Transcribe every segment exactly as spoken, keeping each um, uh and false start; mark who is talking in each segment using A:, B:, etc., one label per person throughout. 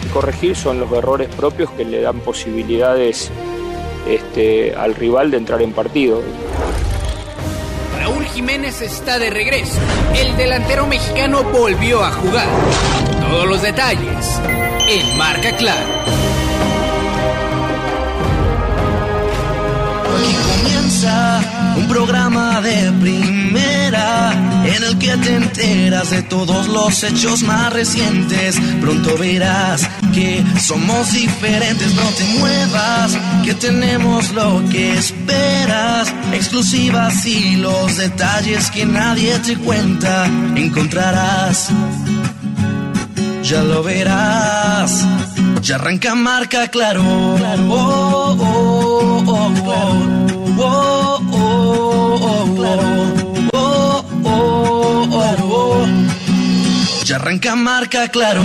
A: corregir son los errores propios que le dan posibilidades este, al rival de entrar en partido.
B: Raúl Jiménez está de regreso. El delantero mexicano volvió a jugar. Todos los detalles en Marca Claro.
C: Aquí comienza un programa de primera en el que te enteras de todos los hechos más recientes. Pronto verás que somos diferentes, no te muevas, que tenemos lo que esperas. Exclusivas y los detalles que nadie te cuenta encontrarás. Ya lo verás, ya arranca Marca Claro. Oh, oh, oh, oh, oh, oh, oh, oh, oh, oh, oh. Ya arranca Marca Claro.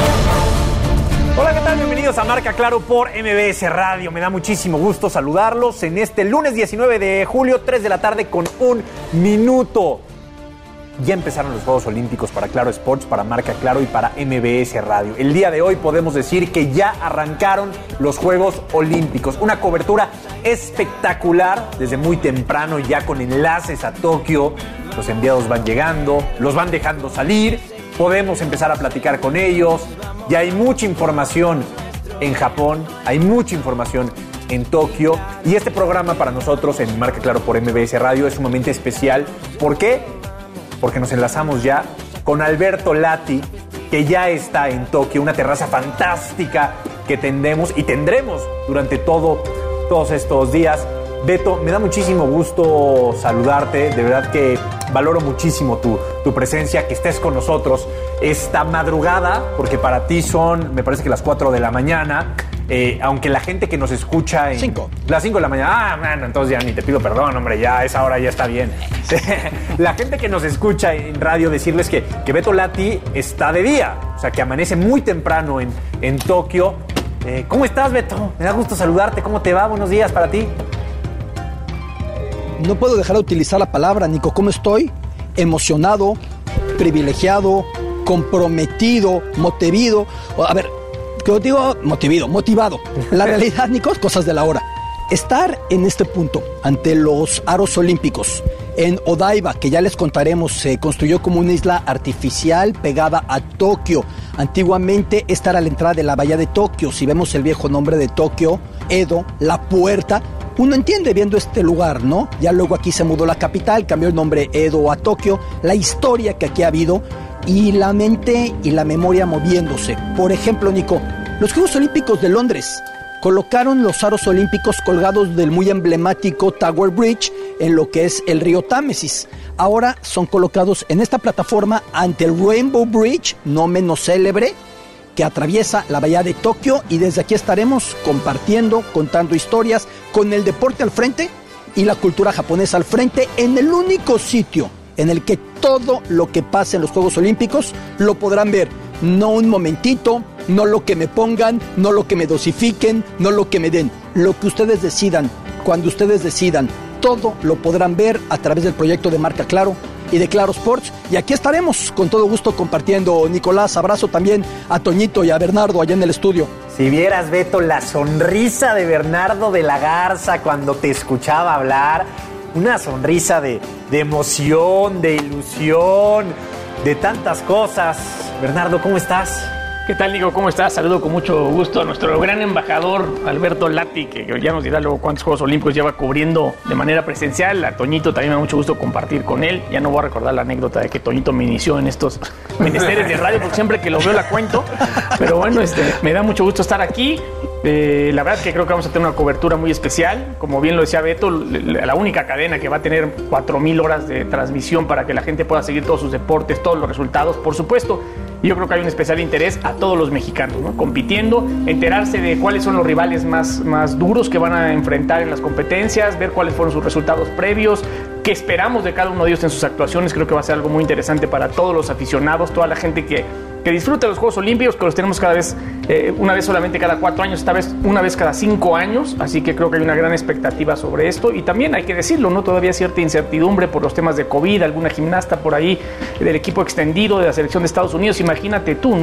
D: Hola, ¿qué tal? Bienvenidos a Marca Claro por M B S Radio. Me da muchísimo gusto saludarlos en este lunes diecinueve de julio, tres de la tarde con un minuto. Ya empezaron los Juegos Olímpicos para Claro Sports, para Marca Claro y para M B S Radio. El día de hoy podemos decir que ya arrancaron los Juegos Olímpicos. Una cobertura espectacular desde muy temprano, ya con enlaces a Tokio. Los enviados van llegando, los van dejando salir. Podemos empezar a platicar con ellos. Ya hay mucha información en Japón, hay mucha información en Tokio. Y este programa para nosotros en Marca Claro por M B S Radio es sumamente especial. ¿Por qué? Porque nos enlazamos ya con Alberto Lati, que ya está en Tokio, una terraza fantástica que tendremos y tendremos durante todo, todos estos días. Beto, me da muchísimo gusto saludarte, de verdad que valoro muchísimo tu, tu presencia, que estés con nosotros esta madrugada, porque para ti son, me parece que las cuatro de la mañana. Eh, aunque la gente que nos escucha en...
E: Cinco.
D: Las cinco de la mañana. Ah, man, entonces ya ni te pido perdón, hombre, ya a esa hora ya está bien. La gente que nos escucha en radio, decirles que, que Beto Lati está de día, o sea, que amanece muy temprano en, en Tokio. Eh, ¿Cómo estás, Beto? Me da gusto saludarte. ¿Cómo te va? Buenos días para ti.
E: No puedo dejar de utilizar la palabra, Nico. ¿Cómo estoy? Emocionado, privilegiado, comprometido, motivido. A ver... Yo digo motivado, motivado. La realidad, Nico, cosas de la hora. Estar en este punto, ante los aros olímpicos, en Odaiba, que ya les contaremos, se construyó como una isla artificial pegada a Tokio. Antiguamente, esta era la entrada de la bahía de Tokio. Si vemos el viejo nombre de Tokio, Edo, la puerta, uno entiende viendo este lugar, ¿no? Ya luego aquí se mudó la capital, cambió el nombre Edo a Tokio. La historia que aquí ha habido y la mente y la memoria moviéndose. Por ejemplo, Nico, los Juegos Olímpicos de Londres colocaron los aros olímpicos colgados del muy emblemático Tower Bridge en lo que es el río Támesis. Ahora son colocados en esta plataforma ante el Rainbow Bridge, no menos célebre, que atraviesa la bahía de Tokio, y desde aquí estaremos compartiendo, contando historias, con el deporte al frente y la cultura japonesa al frente, en el único sitio en el que todo lo que pase en los Juegos Olímpicos lo podrán ver. No un momentito, no lo que me pongan, no lo que me dosifiquen, no lo que me den. Lo que ustedes decidan, cuando ustedes decidan, todo lo podrán ver a través del proyecto de Marca Claro y de Claro Sports. Y aquí estaremos con todo gusto compartiendo. Nicolás, abrazo también a Toñito y a Bernardo allá en el estudio.
D: Si vieras, Beto, la sonrisa de Bernardo de la Garza cuando te escuchaba hablar, una sonrisa de, de emoción, de ilusión, de tantas cosas. Bernardo, ¿cómo estás?
F: ¿Qué tal, Nico? ¿Cómo estás? Saludo con mucho gusto a nuestro gran embajador, Alberto Lati, que ya nos dirá luego cuántos Juegos Olímpicos lleva cubriendo de manera presencial. A Toñito también me da mucho gusto compartir con él. Ya no voy a recordar la anécdota de que Toñito me inició en estos menesteres de radio, porque siempre que lo veo la cuento. Pero bueno, este, me da mucho gusto estar aquí. Eh, la verdad es que creo que vamos a tener una cobertura muy especial. Como bien lo decía Beto, la única cadena que va a tener cuatro mil horas de transmisión para que la gente pueda seguir todos sus deportes, todos los resultados, por supuesto. Y yo creo que hay un especial interés a todos los mexicanos, ¿no? Compitiendo, enterarse de cuáles son los rivales más, más duros que van a enfrentar en las competencias, ver cuáles fueron sus resultados previos, qué esperamos de cada uno de ellos en sus actuaciones. Creo que va a ser algo muy interesante para todos los aficionados, toda la gente que, que disfruta de los Juegos Olímpicos, que los tenemos cada vez, eh, una vez solamente cada cuatro años, esta vez una vez cada cinco años, así que creo que hay una gran expectativa sobre esto. Y también hay que decirlo, ¿no? Todavía cierta incertidumbre por los temas de COVID, alguna gimnasta por ahí del equipo extendido de la selección de Estados Unidos. Imagínate tú, ¿no?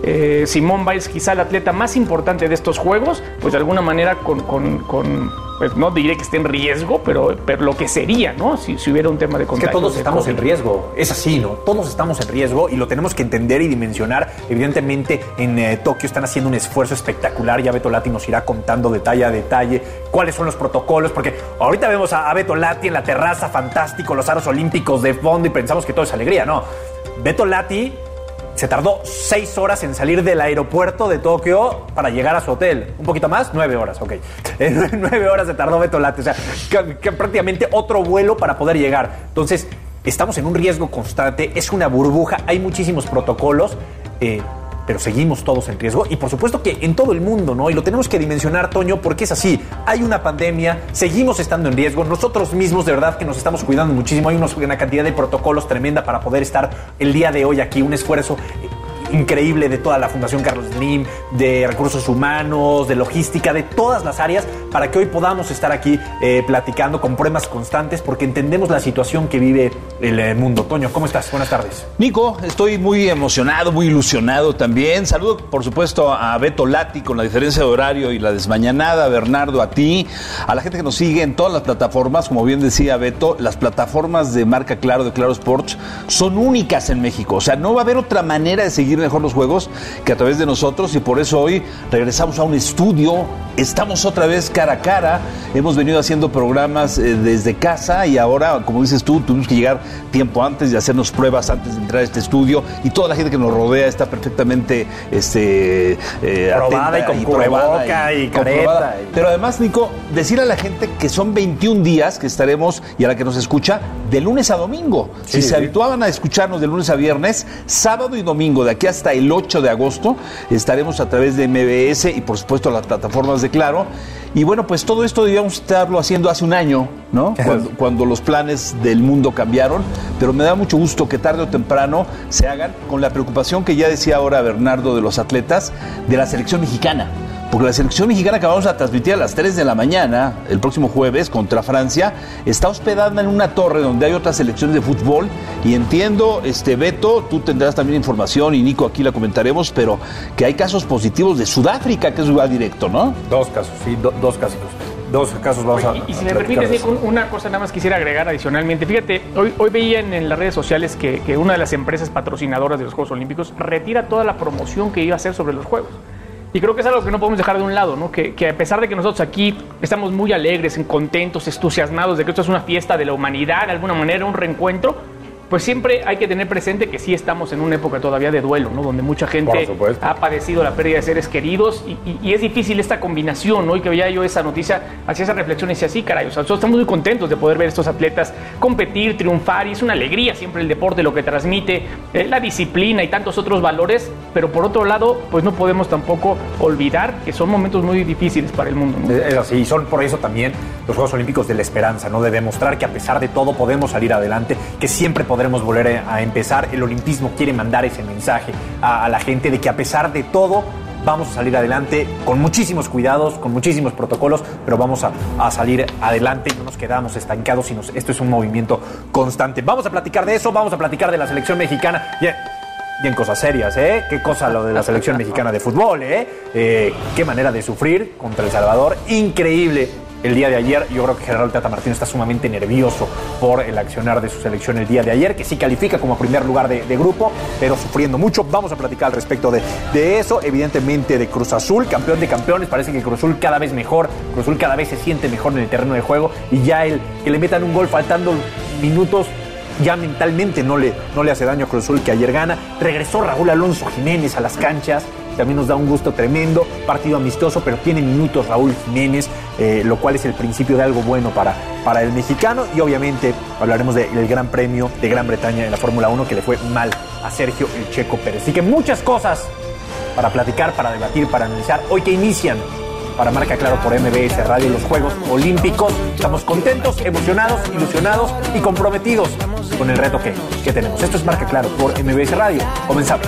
F: eh, Simone Biles, quizá el atleta más importante de estos Juegos, pues de alguna manera con, con, con pues no diré que esté en riesgo, pero, pero lo que sería, ¿no? Si, si hubiera un tema de contagio.
D: Es que todos estamos en riesgo, es así, ¿no? Todos estamos en riesgo y lo tenemos que entender y dimensionar. Evidentemente en eh, Tokio están haciendo un esfuerzo espectacular, ya Beto Lati nos irá contando detalle a detalle cuáles son los protocolos, porque ahorita vemos a, a Beto Lati en la terraza, fantástico, los aros olímpicos de fondo y pensamos que todo es alegría, ¿no? Beto Lati se tardó seis horas en salir del aeropuerto de Tokio para llegar a su hotel. ¿Un poquito más? Nueve horas, ok. Eh, nueve horas se tardó Beto Lati. O sea, que, que prácticamente otro vuelo para poder llegar. Entonces, estamos en un riesgo constante. Es una burbuja. Hay muchísimos protocolos. Eh, pero seguimos todos en riesgo y por supuesto que en todo el mundo, ¿no? Y lo tenemos que dimensionar, Toño, porque es así. Hay una pandemia, seguimos estando en riesgo. Nosotros mismos, de verdad, que nos estamos cuidando muchísimo. Hay unos, una cantidad de protocolos tremenda para poder estar el día de hoy aquí. Un esfuerzo increíble de toda la Fundación Carlos Slim, de recursos humanos, de logística, de todas las áreas, para que hoy podamos estar aquí eh, platicando con pruebas constantes, porque entendemos la situación que vive el eh, mundo. Toño, ¿cómo estás? Buenas tardes.
G: Nico, estoy muy emocionado, muy ilusionado también. Saludo, por supuesto, a Beto Lati con la diferencia de horario y la desmañanada, a Bernardo, a ti, a la gente que nos sigue en todas las plataformas. Como bien decía Beto, las plataformas de marca Claro, de Claro Sports, son únicas en México. O sea, no va a haber otra manera de seguir mejor los juegos que a través de nosotros, y por eso hoy regresamos a un estudio, estamos otra vez cara a cara, hemos venido haciendo programas eh, desde casa y ahora, como dices tú, tuvimos que llegar tiempo antes de hacernos pruebas antes de entrar a este estudio y toda la gente que nos rodea está perfectamente este, eh,
D: probada y con cubreboca y, y careta. Y...
G: Pero además, Nico, decir a la gente que son veintiún días que estaremos, y a la que nos escucha, de lunes a domingo. Sí, si se sí. habituaban a escucharnos de lunes a viernes, sábado y domingo, de aquí hasta el ocho de agosto, estaremos a través de M B S y por supuesto las plataformas de Claro. Y bueno, pues todo esto debíamos estarlo haciendo hace un año, ¿no? Cuando, cuando los planes del mundo cambiaron, pero me da mucho gusto que tarde o temprano se hagan, con la preocupación que ya decía ahora Bernardo de los atletas, de la selección mexicana. Porque la selección mexicana que vamos a transmitir a las tres de la mañana, el próximo jueves, contra Francia, está hospedada en una torre donde hay otras selecciones de fútbol. Y entiendo, este Beto, tú tendrás también información, y Nico, aquí la comentaremos, pero que hay casos positivos de Sudáfrica, que es lugar directo, ¿no?
D: Dos casos, sí, do, dos casos. Dos casos vamos a...
F: Y, y si me permites, Nico, una cosa nada más quisiera agregar adicionalmente. Fíjate, hoy, hoy veían en las redes sociales que, que una de las empresas patrocinadoras de los Juegos Olímpicos retira toda la promoción que iba a hacer sobre los Juegos. Y creo que es algo que no podemos dejar de un lado, ¿no? Que, que a pesar de que nosotros aquí estamos muy alegres, contentos, entusiasmados de que esto es una fiesta de la humanidad, de alguna manera, un reencuentro, pues siempre hay que tener presente que sí estamos en una época todavía de duelo, ¿no? Donde mucha gente ha padecido la pérdida de seres queridos y, y, y es difícil esta combinación, ¿no? Y que veía yo esa noticia, hacía esa reflexión y decía, sí, caray, o sea, nosotros estamos muy contentos de poder ver a estos atletas competir, triunfar, y es una alegría siempre el deporte, lo que transmite, eh, la disciplina y tantos otros valores, pero por otro lado, pues no podemos tampoco olvidar que son momentos muy difíciles para el mundo, ¿no?
D: Es así, y son por eso también los Juegos Olímpicos de la esperanza, ¿no? De demostrar que a pesar de todo podemos salir adelante, que siempre podemos volver a empezar. El olimpismo quiere mandar ese mensaje a, a la gente de que a pesar de todo vamos a salir adelante con muchísimos cuidados, con muchísimos protocolos, pero vamos a, a salir adelante y no nos quedamos estancados, sino esto es un movimiento constante. Vamos a platicar de eso, vamos a platicar de la selección mexicana. Yeah. Y en cosas serias, ¿eh? Qué cosa lo de la selección mexicana de fútbol, ¿eh? ¿eh? Qué manera de sufrir contra El Salvador. Increíble el día de ayer. Yo creo que Gerardo Tata Martino está sumamente nervioso por el accionar de su selección el día de ayer, que sí califica como primer lugar de, de grupo, pero sufriendo mucho. Vamos a platicar al respecto de, de eso. Evidentemente de Cruz Azul, campeón de campeones. Parece que Cruz Azul cada vez mejor. Cruz Azul cada vez se siente mejor en el terreno de juego. Y ya el que le metan un gol faltando minutos, ya mentalmente no le, no le hace daño a Cruz Azul, que ayer gana. Regresó Raúl Alonso Jiménez a las canchas, también nos da un gusto tremendo. Partido amistoso, pero tiene minutos Raúl Jiménez, eh, lo cual es el principio de algo bueno para, para el mexicano. Y obviamente hablaremos de, del Gran Premio de Gran Bretaña en la Fórmula uno, que le fue mal a Sergio el Checo Pérez. Así que muchas cosas para platicar, para debatir, para analizar. Hoy que inician para Marca Claro por M B S Radio los Juegos Olímpicos. Estamos contentos, emocionados, ilusionados y comprometidos con el reto que, que tenemos. Esto es Marca Claro por M B S Radio. Comenzamos.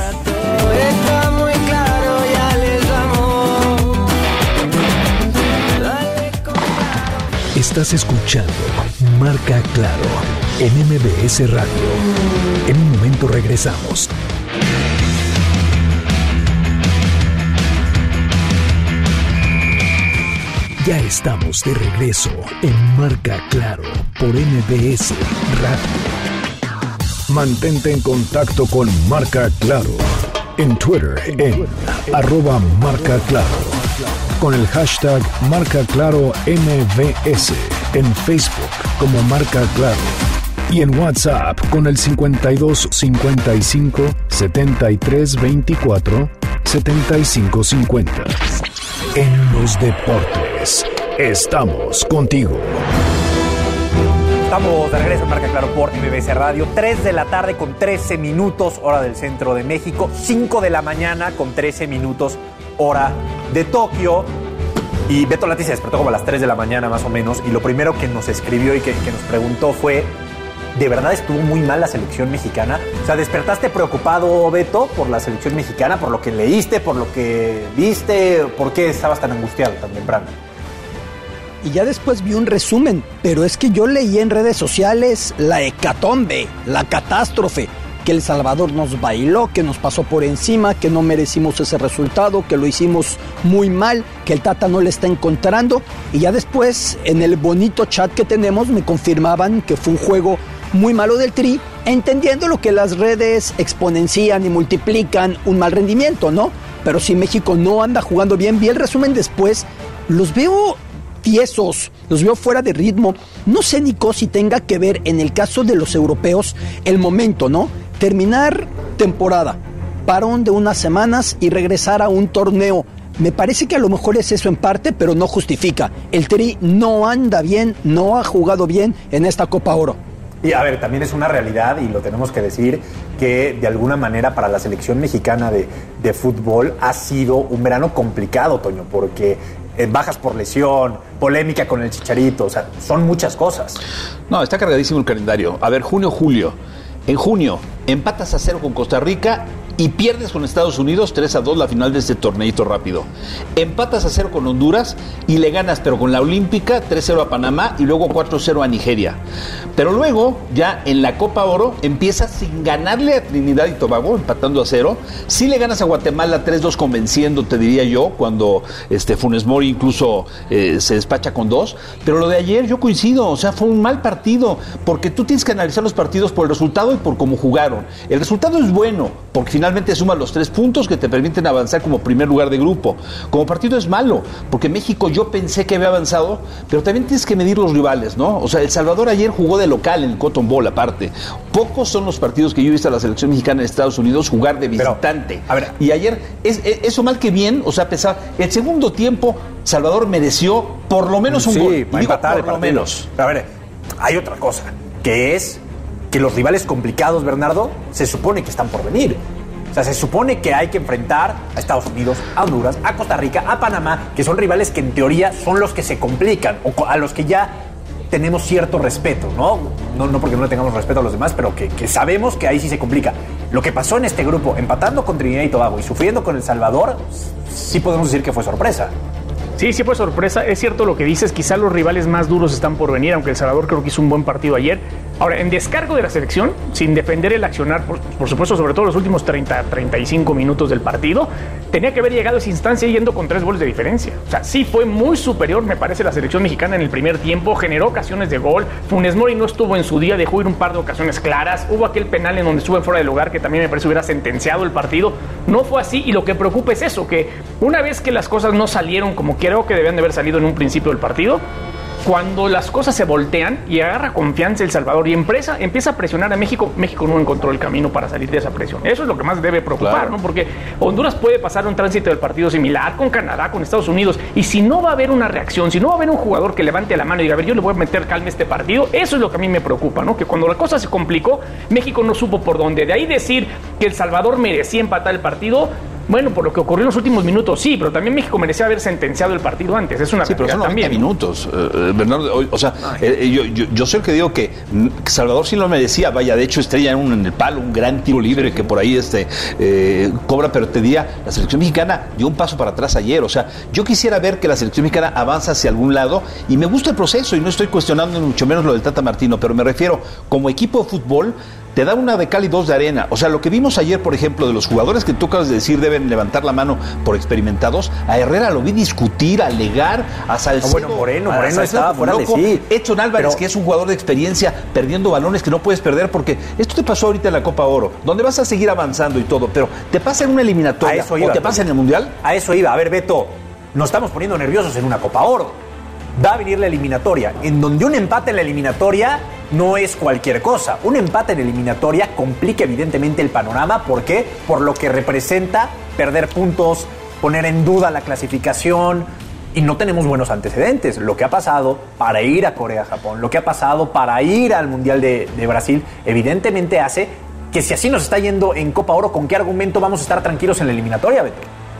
H: Está muy claro, ya les amo.
I: Estás escuchando Marca Claro en M B S Radio. En un momento regresamos. Ya estamos de regreso en Marca Claro por M B S Radio. Mantente en contacto con Marca Claro en Twitter en arroba Marca Claro, con el hashtag Marca Claro M B S, en Facebook como Marca Claro y en WhatsApp con el cincuenta y dos cincuenta y cinco setenta y tres veinticuatro setenta y cinco cincuenta. En los deportes, estamos contigo.
D: Estamos de regreso en Marca Claro por M B S Radio. tres de la tarde con trece minutos, hora del centro de México. cinco de la mañana con trece minutos, hora de Tokio. Y Beto Lati se despertó como a las tres de la mañana más o menos. Y lo primero que nos escribió y que, que nos preguntó fue: ¿de verdad estuvo muy mal la selección mexicana? O sea, ¿despertaste preocupado, Beto, por la selección mexicana? ¿Por lo que leíste, por lo que viste? ¿Por qué estabas tan angustiado tan temprano?
E: Y ya después vi un resumen, pero es que yo leí en redes sociales la hecatombe, la catástrofe, que El Salvador nos bailó, que nos pasó por encima, que no merecimos ese resultado, que lo hicimos muy mal, que el Tata no le está encontrando. Y ya después, en el bonito chat que tenemos, me confirmaban que fue un juego muy malo del Tri, entendiendo lo que las redes exponencian y multiplican un mal rendimiento, ¿no? Pero si México no anda jugando bien, vi el resumen después, los veo tiesos, los veo fuera de ritmo. No sé, Nico, si tenga que ver en el caso de los europeos el momento, ¿no? Terminar temporada, parón de unas semanas y regresar a un torneo. Me parece que a lo mejor es eso en parte, pero no justifica. El Tri no anda bien, no ha jugado bien en esta Copa Oro.
D: Y a ver, también es una realidad, y lo tenemos que decir, que de alguna manera para la selección mexicana de, de fútbol ha sido un verano complicado, Toño, porque eh, bajas por lesión, polémica con el Chicharito, o sea, son muchas cosas.
G: No, está cargadísimo el calendario. A ver, junio, julio. En junio, empatas a cero con Costa Rica y pierdes con Estados Unidos tres a dos la final de este torneito rápido. Empatas a cero con Honduras y le ganas, pero con la Olímpica, tres cero a Panamá y luego cuatro cero a Nigeria. Pero luego, ya en la Copa Oro, empiezas sin ganarle a Trinidad y Tobago, empatando a cero. Sí le ganas a Guatemala tres dos convenciendo, te diría yo, cuando este, Funes Mori incluso eh, se despacha con dos. Pero lo de ayer yo coincido, o sea, fue un mal partido, porque tú tienes que analizar los partidos por el resultado y por cómo jugaron. El resultado es bueno, porque finalmente suman los tres puntos que te permiten avanzar como primer lugar de grupo. Como partido es malo, porque México yo pensé que había avanzado, pero también tienes que medir los rivales, ¿no? O sea, El Salvador ayer jugó de local en el Cotton Bowl aparte. Pocos son los partidos que yo he visto a la selección mexicana de Estados Unidos jugar de visitante. Pero, a ver, y ayer, es, es, eso mal que bien, o sea, pesar, el segundo tiempo, Salvador mereció por lo menos un
D: sí,
G: gol.
D: Sí, para empatar por lo menos. Pero a ver, hay otra cosa, que es que los rivales complicados, Bernardo, se supone que están por venir. O sea, se supone que hay que enfrentar a Estados Unidos, a Honduras, a Costa Rica, a Panamá, que son rivales que en teoría son los que se complican, o a los que ya tenemos cierto respeto, ¿no? No, no porque no le tengamos respeto a los demás, pero que, que sabemos que ahí sí se complica. Lo que pasó en este grupo, empatando con Trinidad y Tobago y sufriendo con El Salvador, sí podemos decir que fue sorpresa.
F: Sí, sí fue sorpresa. Es cierto lo que dices, quizá los rivales más duros están por venir, aunque El Salvador creo que hizo un buen partido ayer. Ahora, en descargo de la selección, sin defender el accionar, por, por supuesto, sobre todo los últimos treinta, treinta y cinco minutos del partido, tenía que haber llegado a esa instancia yendo con tres goles de diferencia. O sea, sí fue muy superior, me parece, la selección mexicana en el primer tiempo, generó ocasiones de gol. Funes Mori no estuvo en su día, dejó ir un par de ocasiones claras. Hubo aquel penal en donde estuvo en fuera de lugar que también me parece hubiera sentenciado el partido. No fue así, y lo que preocupa es eso, que una vez que las cosas no salieron como creo que debían de haber salido en un principio del partido, cuando las cosas se voltean y agarra confianza El Salvador y empresa, empieza a presionar a México, México no encontró el camino para salir de esa presión. Eso es lo que más debe preocupar, claro, ¿no? Porque Honduras puede pasar un tránsito del partido similar con Canadá, con Estados Unidos, y si no va a haber una reacción, si no va a haber un jugador que levante la mano y diga, a ver, yo le voy a meter calma a este partido, eso es lo que a mí me preocupa, ¿no? Que cuando la cosa se complicó, México no supo por dónde. De ahí decir que El Salvador merecía empatar el partido, bueno, por lo que ocurrió en los últimos minutos, sí, pero también México merecía haber sentenciado el partido antes. Es una
G: sí, pero son noventa
F: también
G: minutos, eh, Bernardo. O, o sea, eh, yo, yo, yo soy el que digo que Salvador sí lo merecía. Vaya, de hecho, estrella en, un, en el palo, un gran tiro libre que por ahí este eh, cobra, pero te diría, la selección mexicana dio un paso para atrás ayer. O sea, yo quisiera ver que la selección mexicana avanza hacia algún lado y me gusta el proceso y no estoy cuestionando ni mucho menos lo del Tata Martino, pero me refiero, como equipo de fútbol, te da una de cal y dos de arena. O sea, lo que vimos ayer, por ejemplo, de los jugadores que tú acabas de decir deben levantar la mano por experimentados, a Herrera lo vi discutir, alegar, a Salcedo.
D: No, bueno, Moreno,
G: a
D: Moreno
G: Salcedo
D: estaba
G: como
D: fuera de
G: loco.
D: sí.
G: Edson Álvarez,
D: Pero...
G: que es un jugador de experiencia, perdiendo balones que no puedes perder, porque esto te pasó ahorita en la Copa Oro, donde vas a seguir avanzando y todo, pero te pasa en una eliminatoria
D: A eso iba,
G: o te pasa en el Mundial.
D: A eso iba. A ver, Beto, nos estamos poniendo nerviosos en una Copa Oro. Va a venir la eliminatoria, en donde un empate en la eliminatoria no es cualquier cosa. Un empate en la eliminatoria complica evidentemente el panorama. ¿Por qué? Por lo que representa perder puntos, poner en duda la clasificación, y no tenemos buenos antecedentes. Lo que ha pasado para ir a Corea-Japón, lo que ha pasado para ir al Mundial de, de Brasil, evidentemente hace que si así nos está yendo en Copa Oro, ¿con qué argumento vamos a estar tranquilos en la eliminatoria, Beto?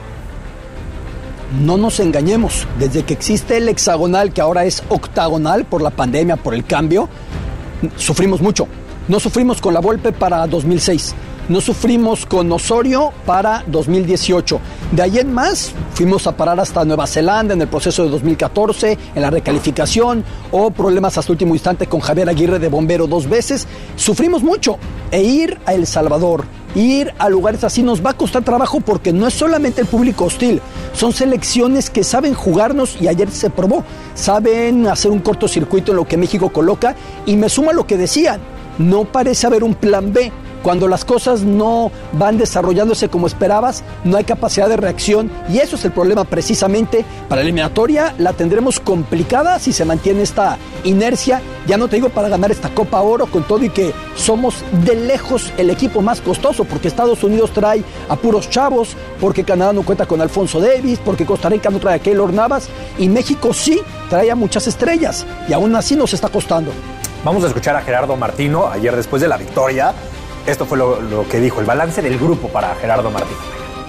E: No nos engañemos, desde que existe el hexagonal, que ahora es octagonal por la pandemia, por el cambio, sufrimos mucho. No sufrimos con la Volpe para dos mil seis, no sufrimos con Osorio para dos mil dieciocho. De ahí en más, fuimos a parar hasta Nueva Zelanda en el proceso de dos mil catorce, en la recalificación, o problemas hasta último instante con Javier Aguirre de bombero dos veces. Sufrimos mucho. E ir a El Salvador, ir a lugares así nos va a costar trabajo, porque no es solamente el público hostil, son selecciones que saben jugarnos, y ayer se probó, saben hacer un cortocircuito en lo que México coloca, y me suma lo que decían, no parece haber un plan B. Cuando las cosas no van desarrollándose como esperabas, no hay capacidad de reacción, y eso es el problema precisamente. Para la eliminatoria la tendremos complicada si se mantiene esta inercia, ya no te digo para ganar esta Copa Oro, con todo y que somos de lejos el equipo más costoso, porque Estados Unidos trae a puros chavos, porque Canadá no cuenta con Alfonso Davis, porque Costa Rica no trae a Keylor Navas, y México sí trae a muchas estrellas, y aún así nos está costando.
D: Vamos a escuchar a Gerardo Martino ayer después de la victoria. Esto fue lo, lo que dijo, el balance del grupo para Gerardo Martino.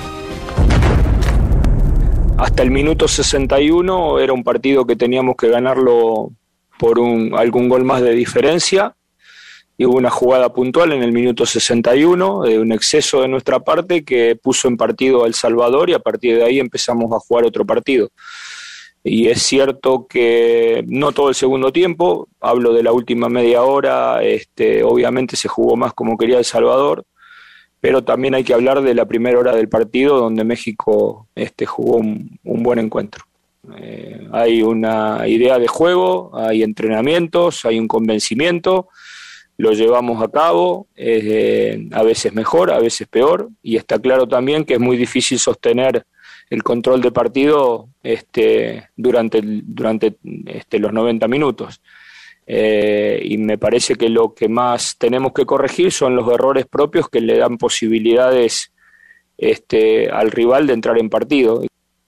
A: Hasta el minuto sesenta y uno era un partido que teníamos que ganarlo por un, algún gol más de diferencia, y hubo una jugada puntual en el minuto sesenta y uno, de un exceso de nuestra parte que puso en partido a El Salvador, y a partir de ahí empezamos a jugar otro partido. Y es cierto que no todo el segundo tiempo, hablo de la última media hora, este, obviamente se jugó más como quería El Salvador, pero también hay que hablar de la primera hora del partido, donde México este, jugó un, un buen encuentro. Eh, hay una idea de juego, hay entrenamientos, hay un convencimiento, lo llevamos a cabo, eh, a veces mejor, a veces peor, y está claro también que es muy difícil sostener el control de partido este, durante, durante este, los noventa minutos. Eh, y me parece que lo que más tenemos que corregir son los errores propios que le dan posibilidades este, al rival de entrar en partido.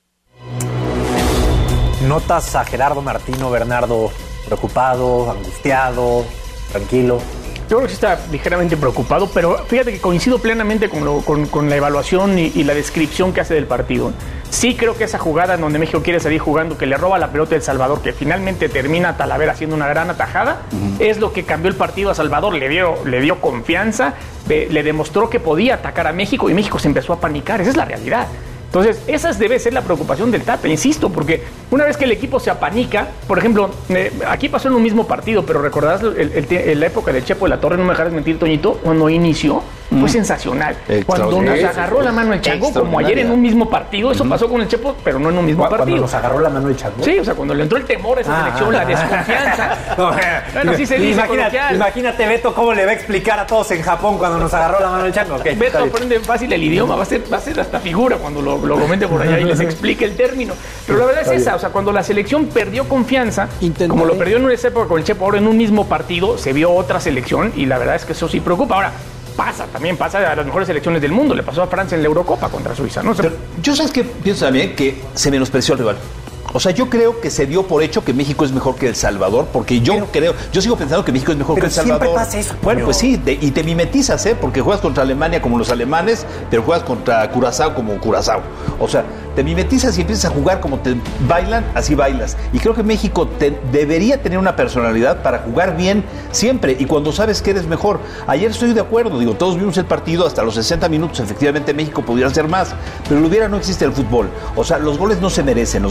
D: ¿Notas a Gerardo Martino, Bernardo, preocupado, angustiado, tranquilo?
F: Yo creo que sí está ligeramente preocupado, pero fíjate que coincido plenamente con, lo, con, con la evaluación y, y la descripción que hace del partido. Sí creo que esa jugada en donde México quiere salir jugando, que le roba la pelota a El Salvador, que finalmente termina Talavera haciendo una gran atajada, uh-huh. es lo que cambió el partido a Salvador, le dio, le dio confianza, le, le demostró que podía atacar a México, y México se empezó a panicar. Esa es la realidad. Entonces, esa debe ser la preocupación del Tata, insisto, porque una vez que el equipo se apanica, por ejemplo, eh, aquí pasó en un mismo partido, pero recordarás el, el, el, la época del Chepo de la Torre, no me dejarás mentir, Toñito, cuando inició, fue mm. sensacional. Cuando nos agarró la mano el Chango, como ayer en un mismo partido, eso mm. pasó con el Chepo, pero no en un mismo
D: ¿Cuándo
F: partido.
D: ¿Cuando nos agarró la mano el Chango?
F: Sí, o sea, cuando le entró el temor a esa ah, selección, ah, la desconfianza.
D: No,
F: bueno, sí se dice
D: imagínate, imagínate, Beto, cómo le va a explicar a todos en Japón cuando nos agarró la mano el Chango. Okay,
F: Beto aprende fácil el idioma, va a ser, va a ser hasta figura cuando lo, lo comente por allá y les explique el término. Pero la verdad es esa, o sea, cuando la selección perdió confianza, Intentaré. como lo perdió en esa época con el Chepo, ahora en un mismo partido, se vio otra selección, y la verdad es que eso sí preocupa. Ahora, pasa, también pasa a las mejores selecciones del mundo, le pasó a Francia en la Eurocopa contra Suiza, ¿no? O sea,
G: Pero yo sabes que pienso también que se menospreció al rival. O sea, yo creo que se dio por hecho que México es mejor que El Salvador, porque yo pero, creo, yo sigo pensando que México es mejor que El Salvador.
D: Siempre pasa eso.
G: Bueno, pues sí, te, y te mimetizas, ¿eh? Porque juegas contra Alemania como los alemanes, pero juegas contra Curazao como Curazao. O sea, te mimetizas y empiezas a jugar como te bailan, así bailas. Y creo que México te, debería tener una personalidad para jugar bien siempre, y cuando sabes que eres mejor. Ayer estoy de acuerdo, digo, todos vimos el partido hasta los sesenta minutos, efectivamente México podría hacer más, pero lo hubiera no existe el fútbol. O sea, los goles no se merecen, los goles se hacen.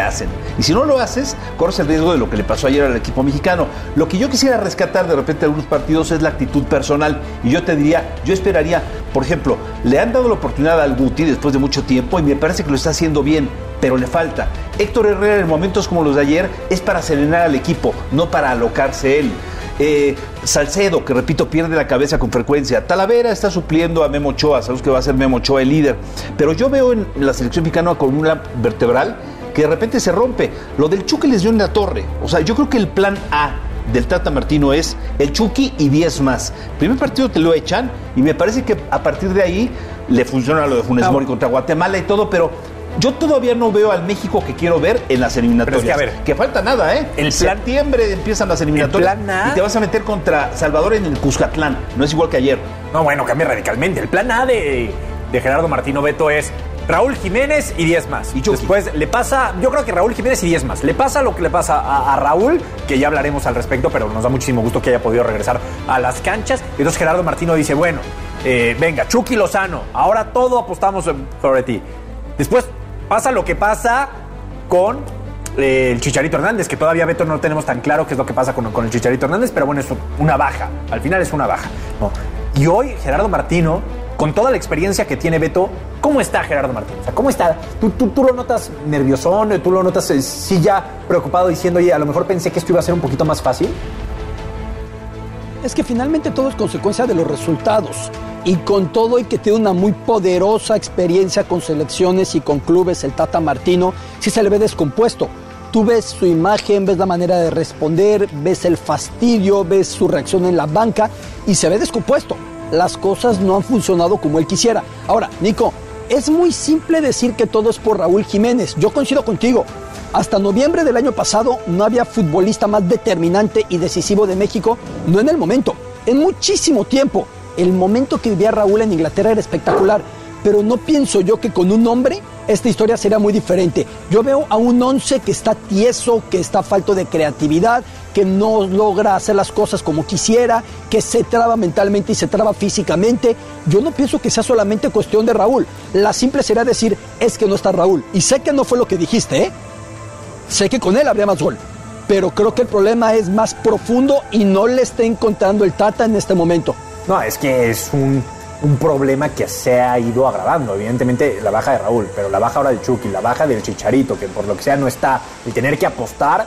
G: hacen. Y si no lo haces, corres el riesgo de lo que le pasó ayer al equipo mexicano. Lo que yo quisiera rescatar de repente de algunos partidos es la actitud personal. Y yo te diría, yo esperaría, por ejemplo, le han dado la oportunidad al Guti después de mucho tiempo y me parece que lo está haciendo bien, pero le falta. Héctor Herrera en momentos como los de ayer es para serenar al equipo, no para alocarse él. Eh, Salcedo, que repito, pierde la cabeza con frecuencia. Talavera está supliendo a Memo Ochoa, sabemos que va a ser Memo Ochoa el líder, pero yo veo en la selección mexicana una columna vertebral que de repente se rompe. Lo del Chucky les dio en la torre. O sea, yo creo que el plan A del Tata Martino es el Chucky y diez más. Primer partido te lo echan y me parece que a partir de ahí le funciona lo de Funes no. Mori contra Guatemala y todo, pero yo todavía no veo al México que quiero ver en las eliminatorias. Pero es que, a ver, que falta nada, ¿eh? En septiembre empiezan las eliminatorias el plan A, y te vas a meter contra Salvador en el Cuscatlán. No es igual que ayer.
D: No, bueno, cambia radicalmente. El plan A de, de Gerardo Martino, Beto, es Raúl Jiménez y diez más. Y después le pasa, yo creo que Raúl Jiménez y diez más. Le pasa lo que le pasa a, a Raúl, que ya hablaremos al respecto, pero nos da muchísimo gusto que haya podido regresar a las canchas. Y entonces Gerardo Martino dice, bueno, eh, venga, Chucky Lozano, ahora todo apostamos sobre ti. Después pasa lo que pasa con eh, el Chicharito Hernández, que todavía, Beto, no tenemos tan claro qué es lo que pasa con, con el Chicharito Hernández, pero bueno, es una baja. Al final es una baja, ¿no? Y hoy Gerardo Martino, con toda la experiencia que tiene, Beto, ¿cómo está Gerardo Martino? O sea, ¿cómo está? ¿Tú, tú, tú lo notas nerviosón? ¿Tú lo notas eh, sí ya preocupado diciendo, oye, a lo mejor pensé que esto iba a ser un poquito más fácil?
E: Es que finalmente todo es consecuencia de los resultados. Y con todo y que tiene una muy poderosa experiencia con selecciones y con clubes, el Tata Martino, sí se le ve descompuesto. Tú ves su imagen, ves la manera de responder, ves el fastidio, ves su reacción en la banca y se ve descompuesto. Las cosas no han funcionado como él quisiera. Ahora, Nico, es muy simple decir que todo es por Raúl Jiménez. Yo coincido contigo. Hasta noviembre del año pasado no había futbolista más determinante y decisivo de México, no en el momento, en muchísimo tiempo. El momento que vivía Raúl en Inglaterra era espectacular, pero no pienso yo que con un hombre esta historia sería muy diferente. Yo veo a un once que está tieso, que está falto de creatividad, que no logra hacer las cosas como quisiera, que se traba mentalmente y se traba físicamente. Yo no pienso que sea solamente cuestión de Raúl. La simple sería decir, es que no está Raúl. Y sé que no fue lo que dijiste, ¿eh? Sé que con él habría más gol. Pero creo que el problema es más profundo y no le está encontrando el Tata en este momento.
D: No, es que es un, un problema que se ha ido agravando. Evidentemente la baja de Raúl, pero la baja ahora del Chucky, la baja del Chicharito, que por lo que sea no está, y tener que apostar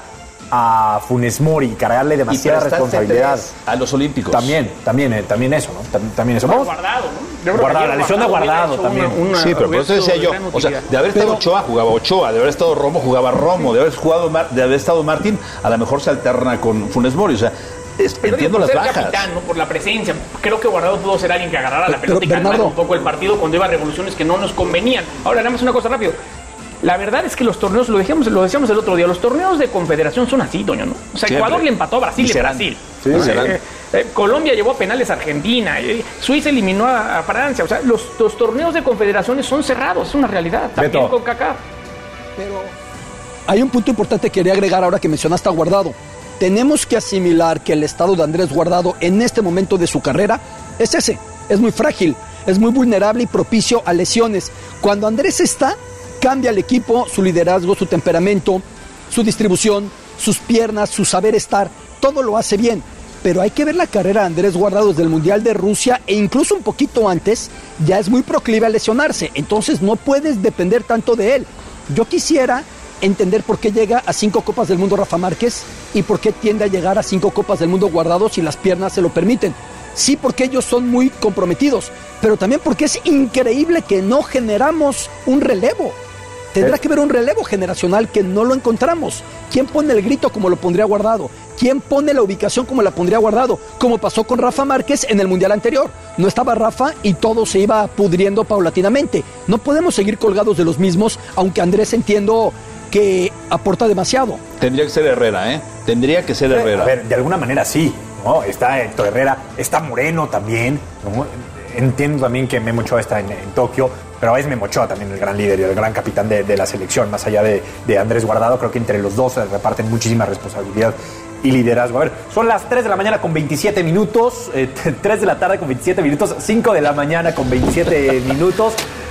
D: a Funes Mori y cargarle demasiada responsabilidad
G: a los Olímpicos.
D: También, también, eh, también eso, ¿no? También, también eso. Vamos.
F: Guardado, ¿no?
D: Guardado, la lesión de Guardado también.
G: Una, una, sí, pero por eso decía yo, o sea, de haber estado Ochoa jugaba Ochoa, de haber estado Romo jugaba Romo, de haber jugado Mar, de haber estado Martín, a lo mejor se alterna con Funes Mori, o sea, es, entiendo las bajas.
F: Capitán, ¿no? Por la presencia. Creo que Guardado pudo ser alguien que agarrara la pelota pero, y calmara un poco el partido cuando iba a revoluciones que no nos convenían. Ahora, haremos una cosa rápido. La verdad es que los torneos, lo decíamos, lo decíamos el otro día, los torneos de confederación son así, Toño, ¿no? O sea, siempre. Ecuador le empató a Brasil en Brasil. Sí, eh, eh, Colombia llevó a penales a Argentina, eh, Suiza eliminó a, a Francia. O sea, los, los torneos de confederaciones son cerrados, es una realidad. También Beto. Con Kaká.
E: Pero hay un punto importante que quería agregar ahora que mencionaste a Guardado. Tenemos que asimilar que el estado de Andrés Guardado en este momento de su carrera es ese, es muy frágil, es muy vulnerable y propicio a lesiones. Cuando Andrés está, cambia el equipo, su liderazgo, su temperamento, su distribución, sus piernas, su saber estar, todo lo hace bien. Pero hay que ver la carrera de Andrés Guardado desde el Mundial de Rusia e incluso un poquito antes, ya es muy proclive a lesionarse, entonces no puedes depender tanto de él. Yo quisiera entender por qué llega a cinco Copas del Mundo Rafa Márquez y por qué tiende a llegar a cinco Copas del Mundo Guardado si las piernas se lo permiten. Sí, porque ellos son muy comprometidos, pero también porque es increíble que no generamos un relevo. Tendrá que haber un relevo generacional que no lo encontramos. ¿Quién pone el grito como lo pondría Guardado? ¿Quién pone la ubicación como la pondría Guardado? Como pasó con Rafa Márquez en el Mundial anterior. No estaba Rafa y todo se iba pudriendo paulatinamente. No podemos seguir colgados de los mismos, aunque Andrés entiendo que aporta demasiado.
G: Tendría que ser Herrera, ¿eh? Tendría que ser Herrera.
D: A ver, de alguna manera sí, ¿no? Está Héctor Herrera, está Moreno también, ¿no? Entiendo también que Memo Ochoa está en, en Tokio, pero es Memo Ochoa también el gran líder y el gran capitán de, de la selección, más allá de, de Andrés Guardado. Creo que entre los dos se reparten muchísima responsabilidad y liderazgo. A ver, son las tres de la mañana con veintisiete minutos, eh, tres de la tarde con veintisiete minutos, cinco de la mañana con veintisiete minutos.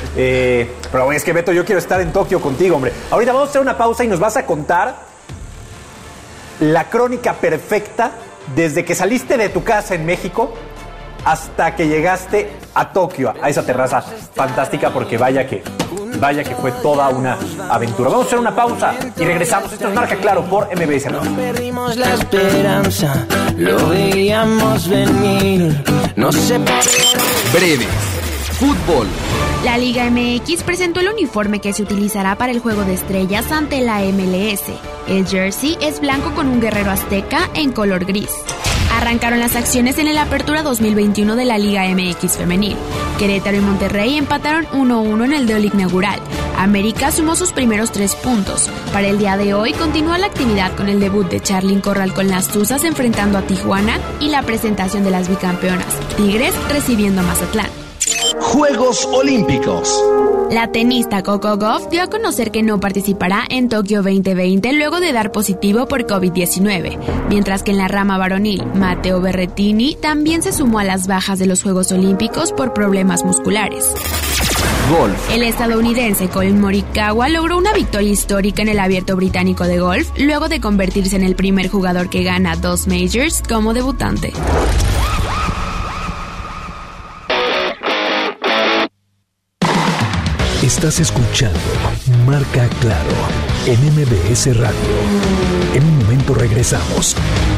D: Eh, pero es que, Beto, yo quiero estar en Tokio contigo, hombre. Ahorita vamos a hacer una pausa y nos vas a contar la crónica perfecta desde que saliste de tu casa en México hasta que llegaste a Tokio, a esa terraza fantástica, porque vaya que, vaya que fue toda una aventura. Vamos a hacer una pausa y regresamos. Esto es Marca Claro por M B S.
H: No perdimos la esperanza, lo veíamos venir, no sé por qué.
B: Breves. Fútbol.
J: La Liga M X presentó el uniforme que se utilizará para el Juego de Estrellas ante la M L S. El jersey es blanco con un guerrero azteca en color gris. Arrancaron las acciones en el Apertura dos mil veintiuno de la Liga M X Femenil. Querétaro y Monterrey empataron uno a uno en el duelo inaugural. América sumó sus primeros tres puntos. Para el día de hoy continúa la actividad con el debut de Charlyn Corral con las Tuzas enfrentando a Tijuana y la presentación de las bicampeonas, Tigres recibiendo a Mazatlán.
C: Juegos Olímpicos.
J: La tenista Coco Gauff dio a conocer que no participará en Tokio veinte veinte luego de dar positivo por covid diecinueve, mientras que en la rama varonil, Matteo Berrettini también se sumó a las bajas de los Juegos Olímpicos por problemas musculares.
B: Golf.
J: El estadounidense Collin Morikawa logró una victoria histórica en el Abierto Británico de Golf luego de convertirse en el primer jugador que gana dos majors como debutante.
I: Estás escuchando Marca Claro en M B S Radio. En un momento regresamos.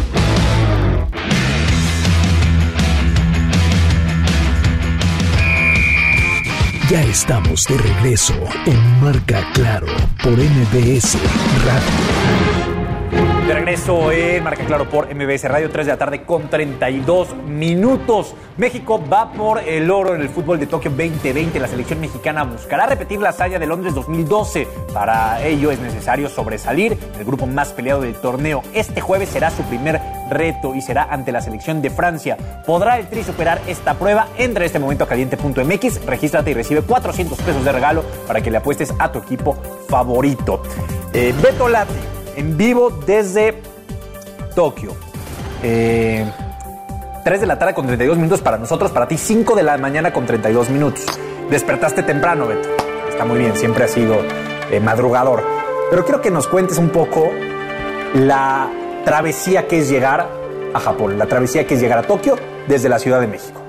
I: Ya estamos de regreso en Marca Claro por M B S Radio.
D: De regreso en Marca Claro por M B S Radio, tres de la tarde con treinta y dos minutos. México va por el oro en el fútbol de Tokio veinte veinte. La selección mexicana buscará repetir la hazaña de Londres dos mil doce. Para ello es necesario sobresalir el grupo más peleado del torneo. Este jueves será su primer reto y será ante la selección de Francia. ¿Podrá el Tri superar esta prueba? Entra en este momento a caliente punto m x, regístrate y recibe cuatrocientos pesos de regalo para que le apuestes a tu equipo favorito. Eh, Beto Lati, en vivo desde Tokio. Eh, tres de la tarde con treinta y dos minutos para nosotros, para ti cinco de la mañana con treinta y dos minutos. Despertaste temprano, Beto. Está muy bien, siempre has sido eh, madrugador. Pero quiero que nos cuentes un poco la travesía que es llegar a Japón, la travesía que es llegar a Tokio desde la Ciudad de México.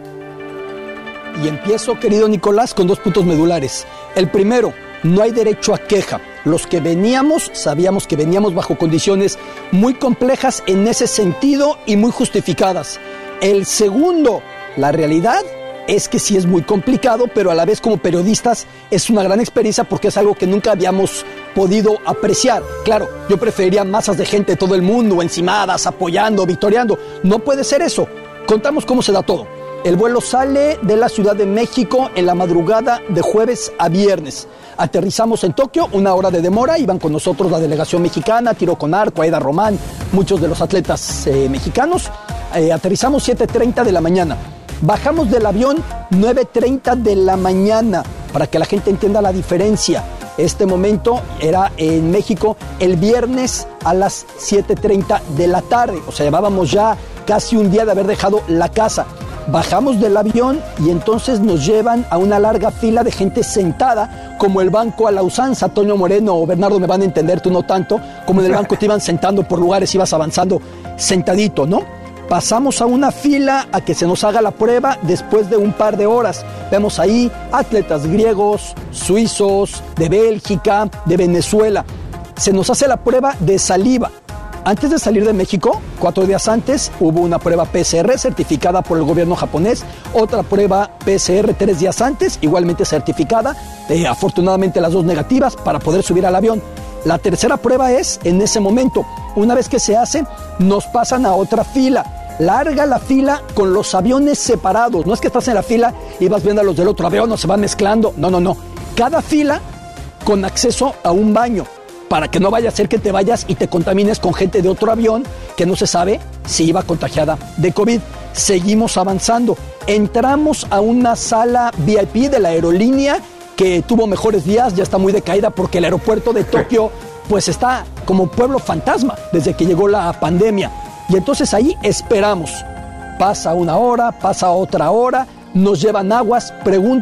E: Y empiezo, querido Nicolás, con dos puntos medulares. El primero, no hay derecho a queja. Los que veníamos, sabíamos que veníamos bajo condiciones muy complejas en ese sentido y muy justificadas. El segundo, la realidad es que sí es muy complicado, pero a la vez como periodistas es una gran experiencia porque es algo que nunca habíamos podido apreciar. Claro, yo preferiría masas de gente de todo el mundo, encimadas, apoyando, victoriando. No puede ser eso. Contamos cómo se da todo. El vuelo sale de la Ciudad de México en la madrugada de jueves a viernes. Aterrizamos en Tokio, una hora de demora, iban con nosotros la delegación mexicana, tiro con arco, Aida Román, muchos de los atletas eh, mexicanos. Eh, aterrizamos siete treinta de la mañana. Bajamos del avión nueve treinta de la mañana, para que la gente entienda la diferencia. Este momento era en México el viernes a las siete treinta de la tarde, o sea, llevábamos ya casi un día de haber dejado la casa. Bajamos del avión y entonces nos llevan a una larga fila de gente sentada, como el banco a la usanza. Toño Moreno o Bernardo me van a entender, tú no tanto, como en el banco te iban sentando por lugares, ibas avanzando sentadito, ¿no? Pasamos a una fila a que se nos haga la prueba después de un par de horas. Vemos ahí atletas griegos, suizos, de Bélgica, de Venezuela. Se nos hace la prueba de saliva. Antes de salir de México, cuatro días antes, hubo una prueba P C R certificada por el gobierno japonés, otra prueba P C R tres días antes, igualmente certificada, eh, afortunadamente las dos negativas para poder subir al avión. La tercera prueba es en ese momento. Una vez que se hace, nos pasan a otra fila. Larga la fila con los aviones separados. No es que estás en la fila y vas viendo a los del otro avión o se van mezclando. No, no, no. Cada fila con acceso a un baño, para que no vaya a ser que te vayas y te contamines con gente de otro avión que no se sabe si iba contagiada de COVID. Seguimos avanzando. Entramos a una sala V I P de la aerolínea que tuvo mejores días, ya está muy decaída porque el aeropuerto de Tokio pues está como pueblo fantasma desde que llegó la pandemia. Y entonces ahí esperamos. Pasa una hora, pasa otra hora, nos llevan aguas. Pregunto,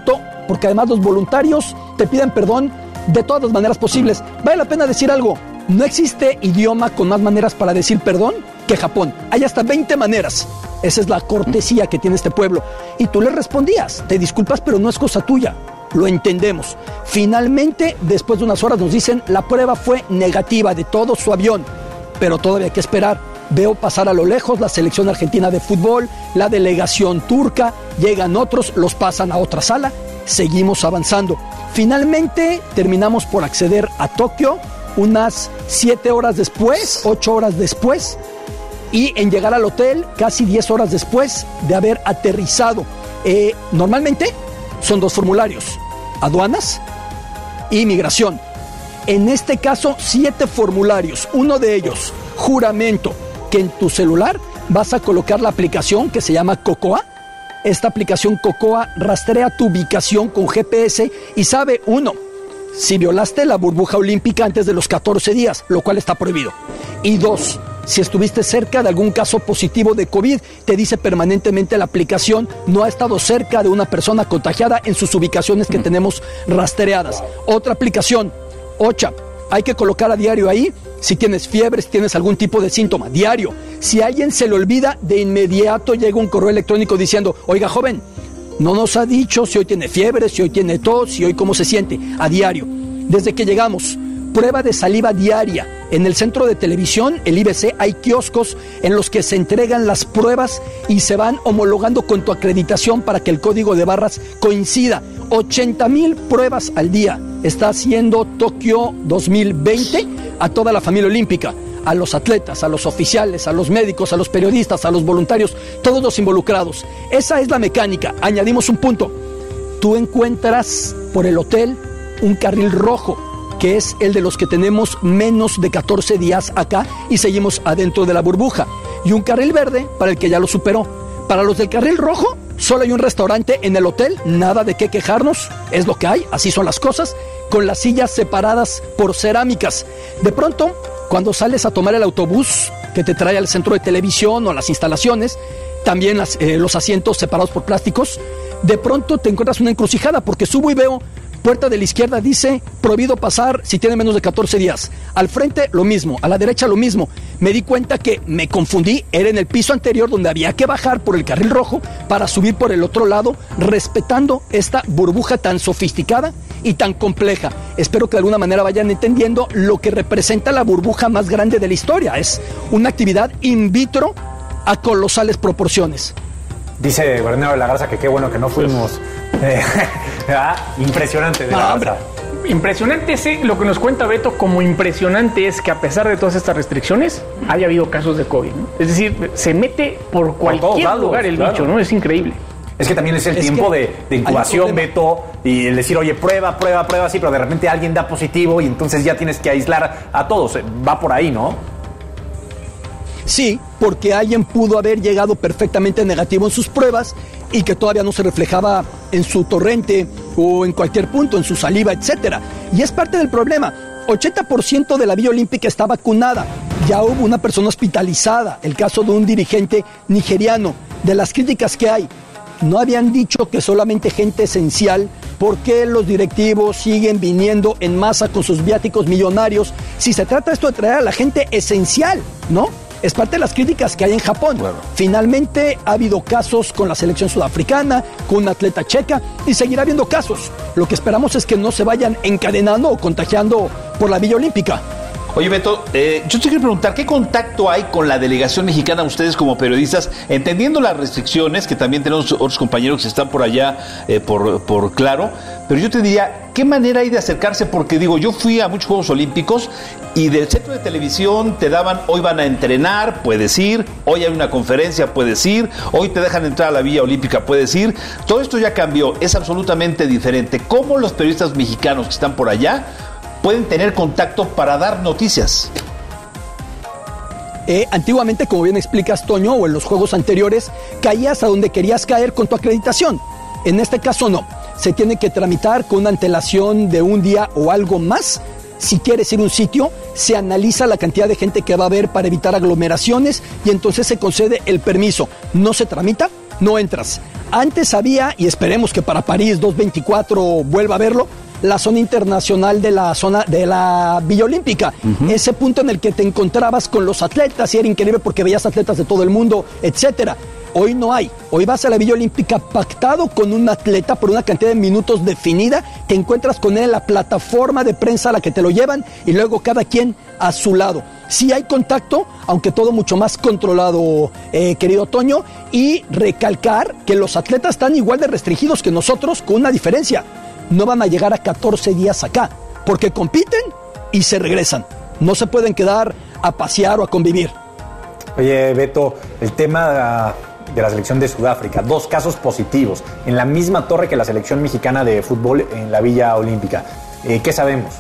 E: porque además los voluntarios te piden perdón de todas las maneras posibles. Vale la pena decir algo, no existe idioma con más maneras para decir perdón que Japón. Hay hasta veinte maneras. Esa es la cortesía que tiene este pueblo. Y tú le respondías, te disculpas, pero no es cosa tuya. Lo entendemos. Finalmente, después de unas horas nos dicen, la prueba fue negativa de todo su avión, pero todavía hay que esperar. Veo pasar a lo lejos la selección argentina de fútbol, la delegación turca, llegan otros, los pasan a otra sala, seguimos avanzando. Finalmente terminamos por acceder a Tokio unas siete horas después, ocho horas después, y en llegar al hotel casi diez horas después de haber aterrizado. Eh, normalmente son dos formularios, aduanas y migración. En este caso, siete formularios, uno de ellos, juramento, que en tu celular vas a colocar la aplicación que se llama Cocoa. Esta aplicación Cocoa rastrea tu ubicación con G P S y sabe, uno, si violaste la burbuja olímpica antes de los catorce días, lo cual está prohibido. Y dos, si estuviste cerca de algún caso positivo de COVID, te dice permanentemente la aplicación, no ha estado cerca de una persona contagiada en sus ubicaciones que tenemos rastreadas. Otra aplicación, OCHA, hay que colocar a diario ahí si tienes fiebre, si tienes algún tipo de síntoma, diario. Si a alguien se le olvida, de inmediato llega un correo electrónico diciendo, oiga joven, no nos ha dicho si hoy tiene fiebre, si hoy tiene tos, si hoy cómo se siente, a diario. Desde que llegamos, prueba de saliva diaria. En el centro de televisión, el I B C, hay kioscos en los que se entregan las pruebas y se van homologando con tu acreditación para que el código de barras coincida. ochenta mil pruebas al día está haciendo Tokio dos mil veinte a toda la familia olímpica, a los atletas, a los oficiales, a los médicos, a los periodistas, a los voluntarios, todos los involucrados. Esa es la mecánica. Añadimos un punto. Tú encuentras por el hotel un carril rojo, que es el de los que tenemos menos de catorce días acá y seguimos adentro de la burbuja. Y un carril verde para el que ya lo superó. Para los del carril rojo, solo hay un restaurante en el hotel, nada de qué quejarnos, es lo que hay, así son las cosas, con las sillas separadas por cerámicas. De pronto, cuando sales a tomar el autobús que te trae al centro de televisión o a las instalaciones, también las, eh, los asientos separados por plásticos, de pronto te encuentras una encrucijada porque subo y veo puerta de la izquierda dice prohibido pasar si tiene menos de catorce días. Al frente lo mismo, a la derecha lo mismo. Me di cuenta que me confundí, era en el piso anterior donde había que bajar por el carril rojo para subir por el otro lado, respetando esta burbuja tan sofisticada y tan compleja. Espero que de alguna manera vayan entendiendo lo que representa la burbuja más grande de la historia. Es una actividad in vitro a colosales proporciones.
D: Dice Bernardo de la Garza que qué bueno que no fuimos. Eh, impresionante de la Garza.
F: Impresionante es lo que nos cuenta Beto, como impresionante es que a pesar de todas estas restricciones haya habido casos de COVID, ¿no? Es decir, se mete por cualquier lados, lugar el claro. bicho, ¿no? Es increíble.
D: Es que también es el es tiempo de, de incubación, Beto, y el decir, oye, prueba, prueba, prueba, sí, pero de repente alguien da positivo y entonces ya tienes que aislar a todos. Va por ahí, ¿no?
E: Sí, porque alguien pudo haber llegado perfectamente negativo en sus pruebas y que todavía no se reflejaba en su torrente o en cualquier punto, en su saliva, etcétera. Y es parte del problema. ochenta por ciento de la Villa Olímpica está vacunada. Ya hubo una persona hospitalizada, el caso de un dirigente nigeriano. De las críticas que hay, no habían dicho que solamente gente esencial. ¿Por qué los directivos siguen viniendo en masa con sus viáticos millonarios? Si se trata esto de traer a la gente esencial, ¿no? Es parte de las críticas que hay en Japón. Bueno. Finalmente ha habido casos con la selección sudafricana, con una atleta checa, y seguirá habiendo casos. Lo que esperamos es que no se vayan encadenando o contagiando por la Villa Olímpica.
G: Oye, Beto, eh, yo te quiero preguntar, ¿qué contacto hay con la delegación mexicana, ustedes como periodistas, entendiendo las restricciones, que también tenemos otros compañeros que están por allá, eh, por, por Claro, pero yo te diría, ¿qué manera hay de acercarse? Porque digo, yo fui a muchos Juegos Olímpicos y del centro de televisión te daban, hoy van a entrenar, puedes ir, hoy hay una conferencia, puedes ir, hoy te dejan entrar a la Villa Olímpica, puedes ir. Todo esto ya cambió, es absolutamente diferente. ¿Cómo los periodistas mexicanos que están por allá pueden tener contacto para dar noticias?
E: Eh, antiguamente, como bien explicas, Toño, o en los juegos anteriores, caías a donde querías caer con tu acreditación. En este caso no, se tiene que tramitar con una antelación de un día o algo más. Si quieres ir a un sitio, se analiza la cantidad de gente que va a haber para evitar aglomeraciones y entonces se concede el permiso. No se tramita, no entras. Antes había, y esperemos que para París dos veinticuatro vuelva a verlo, la zona internacional de la zona de la Villa Olímpica. Uh-huh. Ese punto en el que te encontrabas con los atletas y era increíble porque veías atletas de todo el mundo, etcétera. Hoy no hay. Hoy vas a la Villa Olímpica pactado con un atleta por una cantidad de minutos definida, te encuentras con él en la plataforma de prensa a la que te lo llevan y luego cada quien a su lado. Sí hay contacto, aunque todo mucho más controlado, eh, querido Toño, y recalcar que los atletas están igual de restringidos que nosotros, con una diferencia. No van a llegar a catorce días acá, porque compiten y se regresan. No se pueden quedar a pasear o a convivir.
D: Oye, Beto, el tema de la selección de Sudáfrica, dos casos positivos, en la misma torre que la selección mexicana de fútbol en la Villa Olímpica. Eh, ¿Qué sabemos?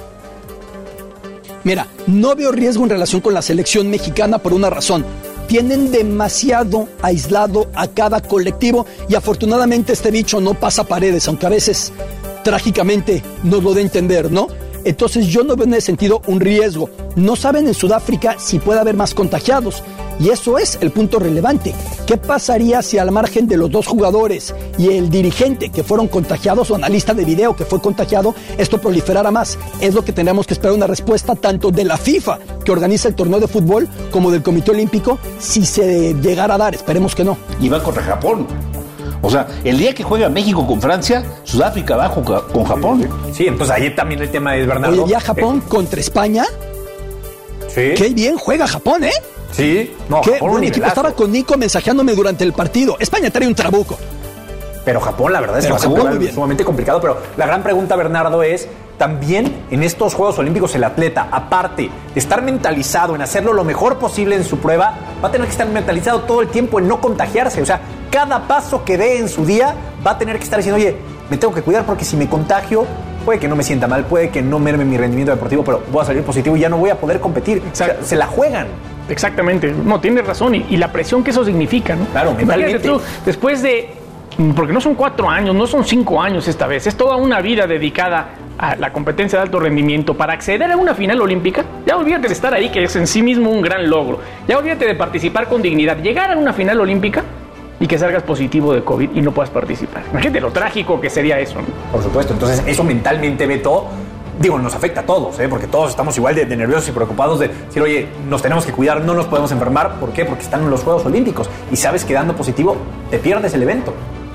E: Mira, no veo riesgo en relación con la selección mexicana por una razón. Tienen demasiado aislado a cada colectivo y afortunadamente este bicho no pasa paredes, aunque a veces trágicamente nos lo dé a entender, ¿no? Entonces yo no veo en ese sentido un riesgo. No saben en Sudáfrica si puede haber más contagiados. Y eso es el punto relevante. ¿Qué pasaría si al margen de los dos jugadores y el dirigente que fueron contagiados o analista de video que fue contagiado, esto proliferara más? Es lo que tendríamos que esperar una respuesta tanto de la FIFA, que organiza el torneo de fútbol, como del Comité Olímpico, si se llegara a dar. Esperemos que no.
G: Y va contra Japón. O sea, el día que juega México con Francia, Sudáfrica va con Japón.
D: Sí, entonces ahí también el tema es, Bernardo.
E: Oye, ya Japón eh. contra España.
D: Sí.
E: Qué bien juega Japón, ¿eh?
D: Sí. No,
E: Qué buen equipo. Estaba con Nico mensajeándome durante el partido. España trae un trabuco.
D: Pero Japón, la verdad es que Japón es sumamente complicado. Pero la gran pregunta, Bernardo, es también en estos Juegos Olímpicos el atleta, aparte de estar mentalizado en hacerlo lo mejor posible en su prueba, va a tener que estar mentalizado todo el tiempo en no contagiarse. O sea, cada paso que dé en su día va a tener que estar diciendo, oye, me tengo que cuidar porque si me contagio, puede que no me sienta mal, puede que no merme mi rendimiento deportivo, pero voy a salir positivo y ya no voy a poder competir. O sea, se la juegan.
F: Exactamente. No, tienes razón. Y, y la presión que eso significa, ¿no?
D: Claro, mentalmente.
F: Tú, después de... Porque no son cuatro años, no son cinco años esta vez. Es toda una vida dedicada a la competencia de alto rendimiento para acceder a una final olímpica. Ya olvídate de estar ahí, que es en sí mismo un gran logro. Ya olvídate de participar con dignidad. Llegar a una final olímpica y que salgas positivo de COVID y no puedas participar. Imagínate lo trágico que sería eso, ¿no?
D: Por supuesto. Entonces, eso mentalmente, Beto, digo, nos afecta a todos, ¿eh? Porque todos estamos igual de, de nerviosos y preocupados de decir, oye, nos tenemos que cuidar, no nos podemos enfermar. ¿Por qué? Porque están en los Juegos Olímpicos y sabes que dando positivo te pierdes el evento.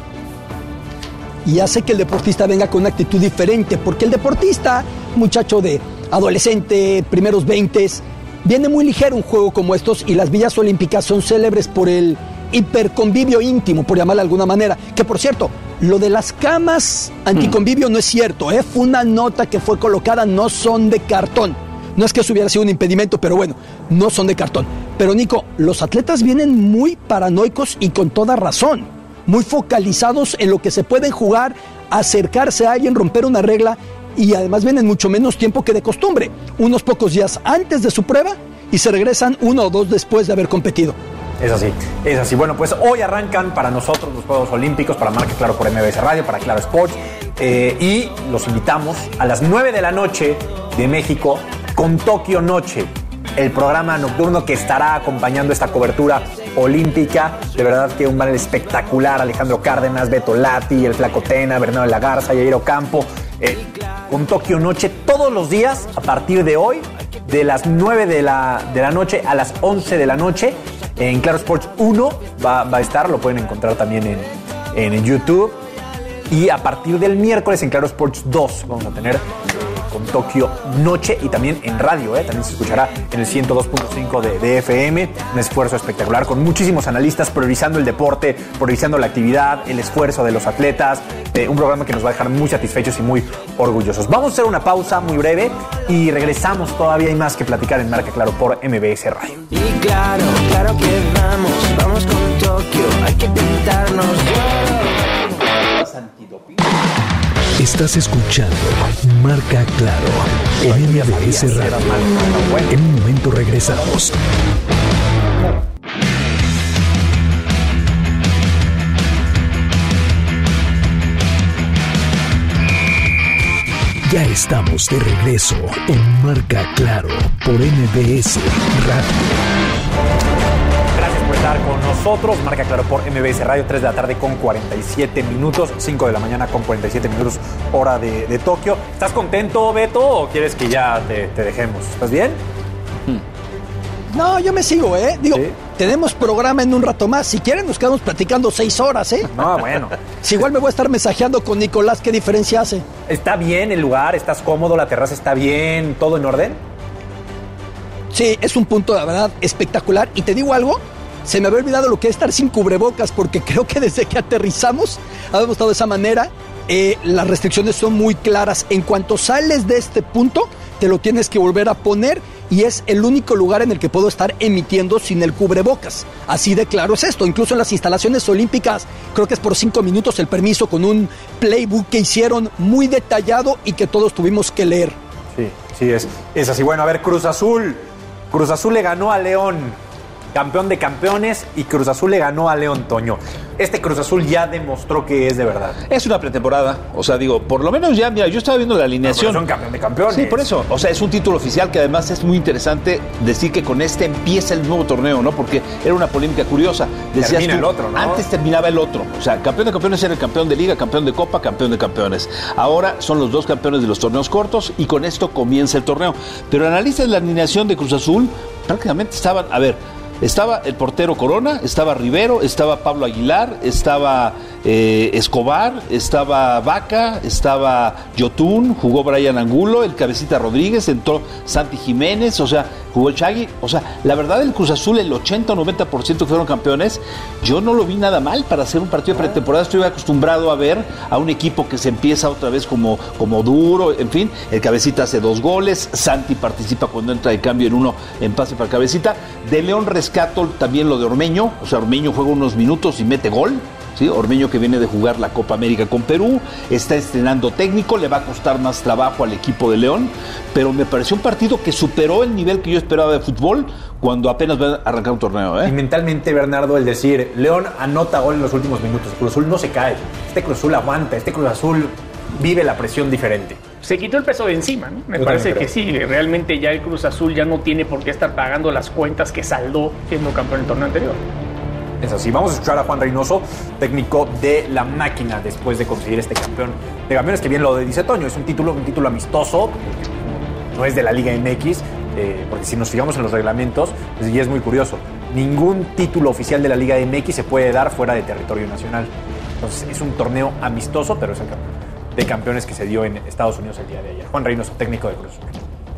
E: Y hace que el deportista venga con una actitud diferente, porque el deportista, muchacho de adolescente, primeros veintes, viene muy ligero un juego como estos y las villas olímpicas son célebres por el hiperconvivio íntimo, por llamarlo de alguna manera. Que por cierto, lo de las camas anticonvivio mm. no es cierto, ¿eh? Fue una nota que fue colocada, no son de cartón. No es que eso hubiera sido un impedimento, pero bueno, no son de cartón. Pero Nico, los atletas vienen muy paranoicos y con toda razón. Muy focalizados en lo que se pueden jugar, acercarse a alguien, romper una regla y además vienen mucho menos tiempo que de costumbre. Unos pocos días antes de su prueba y se regresan uno o dos después de haber competido.
D: Es así, es así. Bueno, pues hoy arrancan para nosotros los Juegos Olímpicos, para Marca Claro por M B S Radio, para Claro Sports, eh, y los invitamos a las nueve de la noche de México con Tokio Noche, el programa nocturno que estará acompañando esta cobertura olímpica. De verdad que un panel espectacular. Alejandro Cárdenas, Beto Lati, el Flaco Tena, Bernardo de la Garza, Yair Ocampo, eh, con Tokio Noche todos los días a partir de hoy, de las nueve de la, de la noche a las once de la noche. En Claro Sports uno va, va a estar, lo pueden encontrar también en, en, en YouTube. Y a partir del miércoles en Claro Sports dos vamos a tener con Tokio Noche y también en radio, ¿eh? También se escuchará en el ciento dos punto cinco de, de F M. Un esfuerzo espectacular con muchísimos analistas priorizando el deporte, priorizando la actividad, el esfuerzo de los atletas. Eh, un programa que nos va a dejar muy satisfechos y muy orgullosos. Vamos a hacer una pausa muy breve y regresamos. Todavía hay más que platicar en Marca Claro por M B S Radio.
H: Y claro, claro que vamos, vamos con Tokio. Hay que pintarnos.
I: Estás escuchando Marca Claro en M B S Radio. En un momento regresamos. Ya estamos de regreso en Marca Claro por M B S Radio.
D: Gracias por estar estar con nosotros. Marca Claro por M B S Radio, tres de la tarde con cuarenta y siete minutos, cinco de la mañana con cuarenta y siete minutos, hora de, de Tokio. ¿Estás contento, Beto, o quieres que ya te, te dejemos? ¿Estás bien?
E: No, yo me sigo, ¿eh? Digo,
D: ¿sí?
E: Tenemos programa en un rato más. Si quieren, nos quedamos platicando seis horas, ¿eh?
D: No, bueno.
E: Si igual me voy a estar mensajeando con Nicolás, ¿qué diferencia hace?
D: ¿Está bien el lugar? ¿Estás cómodo? ¿La terraza está bien? ¿Todo en orden?
E: Sí, es un punto, la verdad, espectacular. Y te digo algo, se me había olvidado lo que es estar sin cubrebocas, porque creo que desde que aterrizamos habíamos estado de esa manera. Eh, las restricciones son muy claras. En cuanto sales de este punto, te lo tienes que volver a poner, y es el único lugar en el que puedo estar emitiendo sin el cubrebocas. Así de claro es esto. Incluso en las instalaciones olímpicas, creo que es por cinco minutos el permiso, con un playbook que hicieron muy detallado y que todos tuvimos que leer.
D: Sí, sí, es, es así. Bueno, a ver, Cruz Azul. Cruz Azul le ganó a León, campeón de campeones, y Cruz Azul le ganó a León, Toño. Este Cruz Azul ya demostró que es de verdad.
G: Es una pretemporada, o sea, digo, por lo menos ya, mira, yo estaba viendo la alineación.
D: No, son campeón de campeones.
G: Sí, por eso, o sea, es un título oficial que además es muy interesante decir que con este empieza el nuevo torneo, ¿no? Porque era una polémica curiosa. Decías
D: Termina
G: tú,
D: el otro, ¿no?
G: Antes terminaba el otro, o sea, campeón de campeones era el campeón de liga, campeón de copa, campeón de campeones. Ahora son los dos campeones de los torneos cortos y con esto comienza el torneo. Pero analizas la alineación de Cruz Azul, prácticamente estaban, a ver, estaba el portero Corona, estaba Rivero, estaba Pablo Aguilar, estaba eh, Escobar, estaba Vaca, estaba Yotun, jugó Brian Angulo, el Cabecita Rodríguez, entró Santi Jiménez, o sea, jugó el Chagui. O sea, la verdad, el Cruz Azul, el ochenta o noventa por ciento que fueron campeones, yo no lo vi nada mal para hacer un partido de pretemporada. Estoy acostumbrado a ver a un equipo que se empieza otra vez como, como duro, en fin, el Cabecita hace dos goles, Santi participa cuando entra de cambio en uno en pase para Cabecita. De León rescato también lo de Ormeño, o sea, Ormeño juega unos minutos y mete gol. ¿Sí? Ormeño, que viene de jugar la Copa América con Perú, está estrenando técnico, le va a costar más trabajo al equipo de León, pero me pareció un partido que superó el nivel que yo esperaba de fútbol cuando apenas va a arrancar un torneo, ¿eh?
D: Y mentalmente, Bernardo, el decir, León anota gol en los últimos minutos, Cruz Azul no se cae, este Cruz Azul aguanta, este Cruz Azul vive la presión diferente.
F: Se quitó el peso de encima, ¿no? Me
D: Yo
F: parece
D: creo.
F: que sí, realmente ya el Cruz Azul ya no tiene por qué estar pagando las cuentas que saldó siendo campeón en el torneo anterior.
D: Es así. Vamos a escuchar a Juan Reynoso, técnico de La Máquina, después de conseguir este campeón de campeones, que bien lo dice Toño, es un título, un título amistoso, no es de la Liga M X, eh, porque si nos fijamos en los reglamentos, pues, y es muy curioso, ningún título oficial de la Liga M X se puede dar fuera de territorio nacional. Entonces es un torneo amistoso, pero es el campeón de campeones que se dio en Estados Unidos el día de ayer. Juan Reynoso, técnico de Cruz Azul.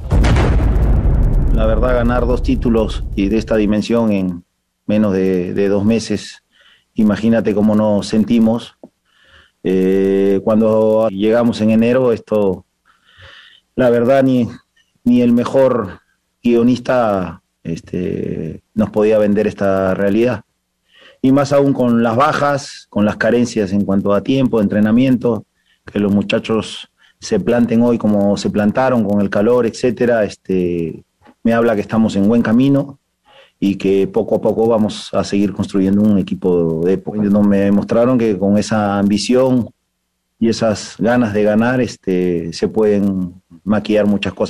K: La verdad, ganar dos títulos y de esta dimensión en menos de, de dos meses, imagínate cómo nos sentimos. Eh, cuando llegamos en enero, esto, la verdad, ni, ni el mejor guionista este, nos podía vender esta realidad. Y más aún con las bajas, con las carencias en cuanto a tiempo, entrenamiento, que los muchachos se planten hoy como se plantaron, con el calor, etcétera, este, me habla que estamos en buen camino y que poco a poco vamos a seguir construyendo un equipo de época. Me demostraron que con esa ambición y esas ganas de ganar este, se pueden maquillar muchas cosas.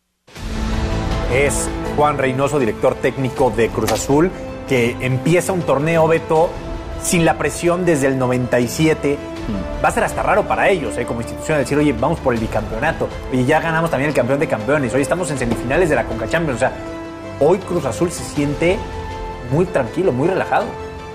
D: Es Juan Reynoso, director técnico de Cruz Azul, que empieza un torneo, Beto, sin la presión desde el noventa y siete. Va a ser hasta raro para ellos, ¿eh? Como institución, decir, oye, vamos por el bicampeonato, y ya ganamos también el campeón de campeones, hoy estamos en semifinales de la Conca Champions. O sea, hoy Cruz Azul se siente muy tranquilo, muy relajado.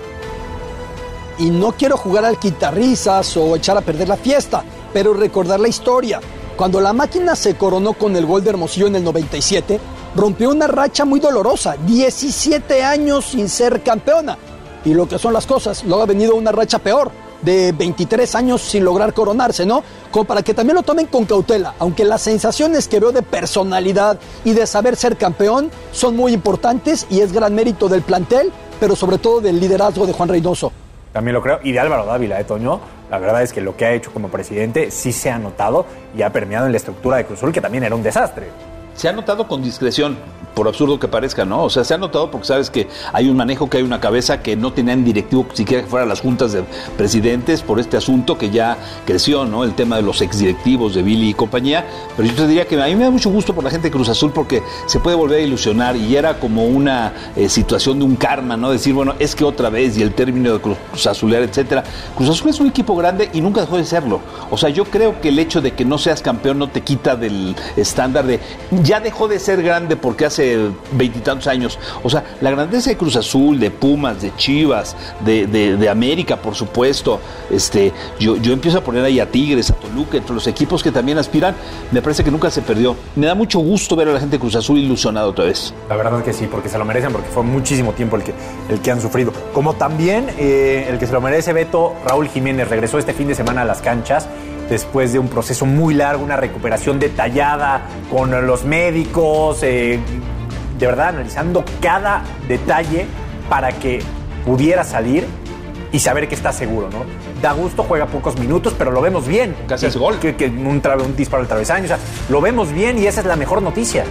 E: Y no quiero jugar al quitarrisas o echar a perder la fiesta, pero recordar la historia. Cuando La Máquina se coronó con el gol de Hermosillo en el noventa y siete, rompió una racha muy dolorosa, diecisiete años sin ser campeona. Y lo que son las cosas, luego ha venido una racha peor, de veintitrés años sin lograr coronarse, ¿no? Como para que también lo tomen con cautela, aunque las sensaciones que veo de personalidad y de saber ser campeón son muy importantes y es gran mérito del plantel, pero sobre todo del liderazgo de Juan Reynoso.
D: También lo creo, y de Álvaro Dávila, ¿eh, Toño? La verdad es que lo que ha hecho como presidente sí se ha notado y ha permeado en la estructura de Cruz Azul, que también era un desastre.
G: se ha notado con discreción, por absurdo que parezca, ¿no? O sea, se ha notado porque sabes que hay un manejo, que hay una cabeza que no tenían directivo siquiera que fuera las juntas de presidentes por este asunto que ya creció, ¿no? El tema de los exdirectivos de Billy y compañía. Pero yo te diría que a mí me da mucho gusto por la gente de Cruz Azul porque se puede volver a ilusionar y era como una eh, situación de un karma, ¿no? Decir, bueno, es que otra vez y el término de Cruz, Cruz Azulear, etcétera. Cruz Azul es un equipo grande y nunca dejó de serlo. O sea, yo creo que el hecho de que no seas campeón no te quita del estándar de ya dejó de ser grande porque hace veintitantos años. O sea, la grandeza de Cruz Azul, de Pumas, de Chivas, de, de, de América, por supuesto. Este, yo, yo empiezo a poner ahí a Tigres, a Toluca, entre los equipos que también aspiran. Me parece que nunca se perdió. Me da mucho gusto ver a la gente de Cruz Azul ilusionada otra vez.
D: La verdad es que sí, porque se lo merecen, porque fue muchísimo tiempo el que, el que han sufrido. Como también eh, el que se lo merece, Beto, Raúl Jiménez, regresó este fin de semana a las canchas después de un proceso muy largo, una recuperación detallada con los médicos, eh, de verdad analizando cada detalle para que pudiera salir y saber que está seguro, ¿no? Da gusto, juega pocos minutos, pero lo vemos bien.
G: Casi es gol.
D: Que, que un, tra- un disparo al travesaño, o sea, lo vemos bien y esa es la mejor noticia.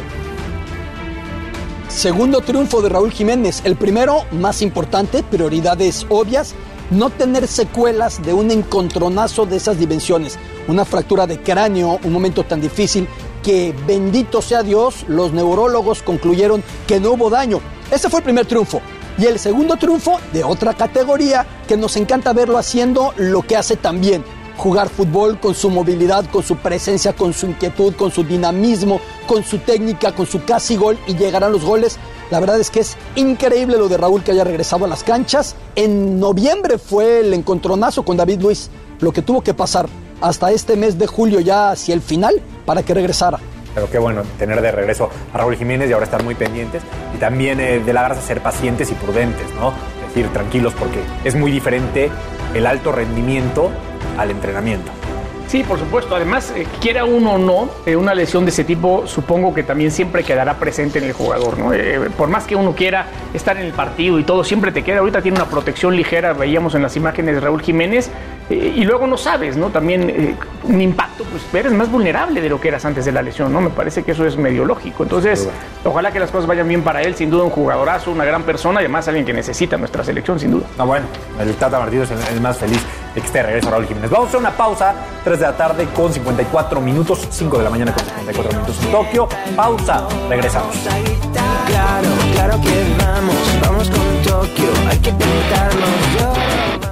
E: Segundo triunfo de Raúl Jiménez. El primero, más importante, prioridades obvias, no tener secuelas de un encontronazo de esas dimensiones. Una fractura de cráneo, un momento tan difícil que, bendito sea Dios, los neurólogos concluyeron que no hubo daño. Ese fue el primer triunfo. Y el segundo triunfo de otra categoría que nos encanta verlo haciendo lo que hace también. Jugar fútbol con su movilidad, con su presencia, con su inquietud, con su dinamismo, con su técnica, con su casi gol y llegarán los goles. La verdad es que es increíble lo de Raúl que haya regresado a las canchas. En noviembre fue el encontronazo con David Luiz, lo que tuvo que pasar hasta este mes de julio ya hacia el final para que regresara.
D: Pero qué bueno tener de regreso a Raúl Jiménez y ahora estar muy pendientes y también eh, de la Garza ser pacientes y prudentes, ¿no? Es decir, tranquilos porque es muy diferente el alto rendimiento al entrenamiento.
F: Sí, por supuesto. Además, eh, quiera uno o no, eh, una lesión de ese tipo supongo que también siempre quedará presente en el jugador, ¿no? Eh, por más que uno quiera estar en el partido y todo, siempre te queda. Ahorita tiene una protección ligera, veíamos en las imágenes de Raúl Jiménez, eh, y luego no sabes, ¿no? También eh, un impacto, pues eres más vulnerable de lo que eras antes de la lesión, ¿no? Me parece que eso es medio lógico. Entonces, sí, ojalá que las cosas vayan bien para él. Sin duda un jugadorazo, una gran persona y además alguien que necesita nuestra selección, sin duda.
D: Ah, bueno, el Tata Martino es el, el más feliz de que esté de regreso Raúl Jiménez. Vamos a hacer una pausa, tres de la tarde con cincuenta y cuatro minutos, cinco de la mañana con cincuenta y cuatro minutos en Tokio. Pausa, regresamos.
H: Claro, claro que vamos, vamos con Tokio, hay que pintarnos yo.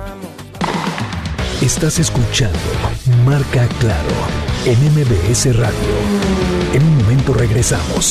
I: Estás escuchando Marca Claro en M B S Radio. En un momento regresamos.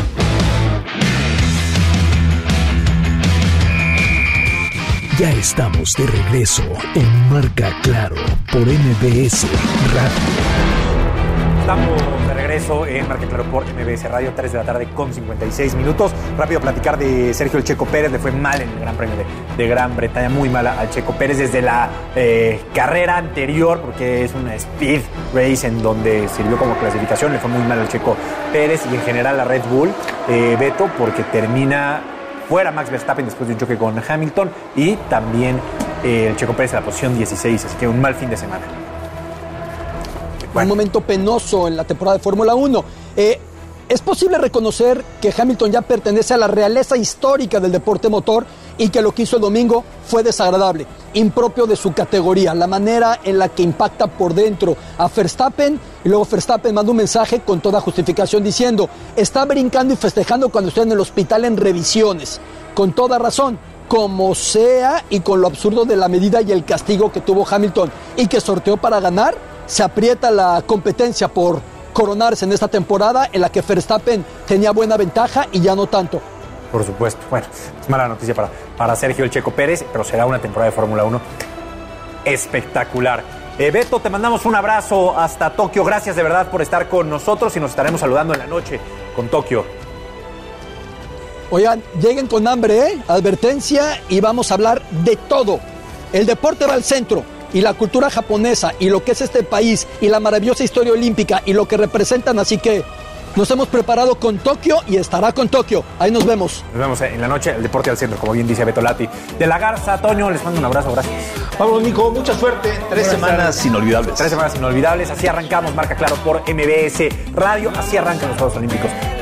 I: Ya estamos de regreso en Marca Claro por M B S Radio.
D: Estamos de regreso en Marca Claro por M B S Radio, tres de la tarde con cincuenta y seis minutos. Rápido platicar de Sergio El Checo Pérez. Le fue mal en el Gran Premio de, de Gran Bretaña, muy mal al Checo Pérez desde la eh, carrera anterior, porque es una speed race en donde sirvió como clasificación. Le fue muy mal al Checo Pérez y en general a Red Bull, eh, Beto, porque termina fuera Max Verstappen después de un choque con Hamilton y también eh, el Checo Pérez en la posición dieciséis, así que un mal fin de semana.
E: Bueno. Un momento penoso en la temporada de Fórmula uno. Eh, es posible reconocer que Hamilton ya pertenece a la realeza histórica del deporte motor y que lo que hizo el domingo fue desagradable, impropio de su categoría, la manera en la que impacta por dentro a Verstappen, y luego Verstappen manda un mensaje con toda justificación diciendo: está brincando y festejando cuando estoy en el hospital en revisiones, con toda razón, como sea, y con lo absurdo de la medida y el castigo que tuvo Hamilton y que sorteó para ganar, se aprieta la competencia por coronarse en esta temporada en la que Verstappen tenía buena ventaja y ya no tanto.
D: Por supuesto. Bueno, es mala noticia para, para Sergio El Checo Pérez, pero será una temporada de Fórmula uno espectacular. Eh, Beto, te mandamos un abrazo hasta Tokio. Gracias de verdad por estar con nosotros y nos estaremos saludando en la noche con Tokio.
E: Oigan, lleguen con hambre, ¿eh? Advertencia, y vamos a hablar de todo. El deporte va al centro, y la cultura japonesa, y lo que es este país, y la maravillosa historia olímpica, y lo que representan, así que nos hemos preparado con Tokio y estará con Tokio. Ahí nos vemos.
D: Nos vemos en la noche, el deporte al centro, como bien dice Beto Lati. De la Garza, Toño, les mando un abrazo, gracias.
G: Pablo, Nico, mucha suerte. Tres semanas inolvidables.
D: Tres semanas inolvidables. Así arrancamos Marca Claro por M B S Radio. Así arrancan los Juegos Olímpicos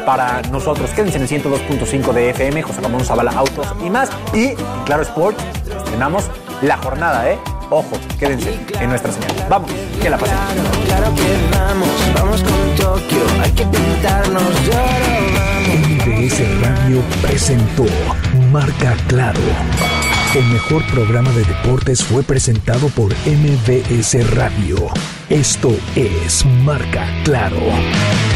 D: para nosotros. Quédense en el ciento dos punto cinco de F M, José Ramón Zavala, Autos y más. Y en Claro Sport estrenamos la jornada, ¿eh? Ojo, quédense en nuestra señal. Vamos, que la pasen.
H: Claro, claro que vamos, vamos con Tokio, hay que pintarnos de oro.
I: M B S Radio presentó Marca Claro. El mejor programa de deportes fue presentado por M B S Radio. Esto es Marca Claro.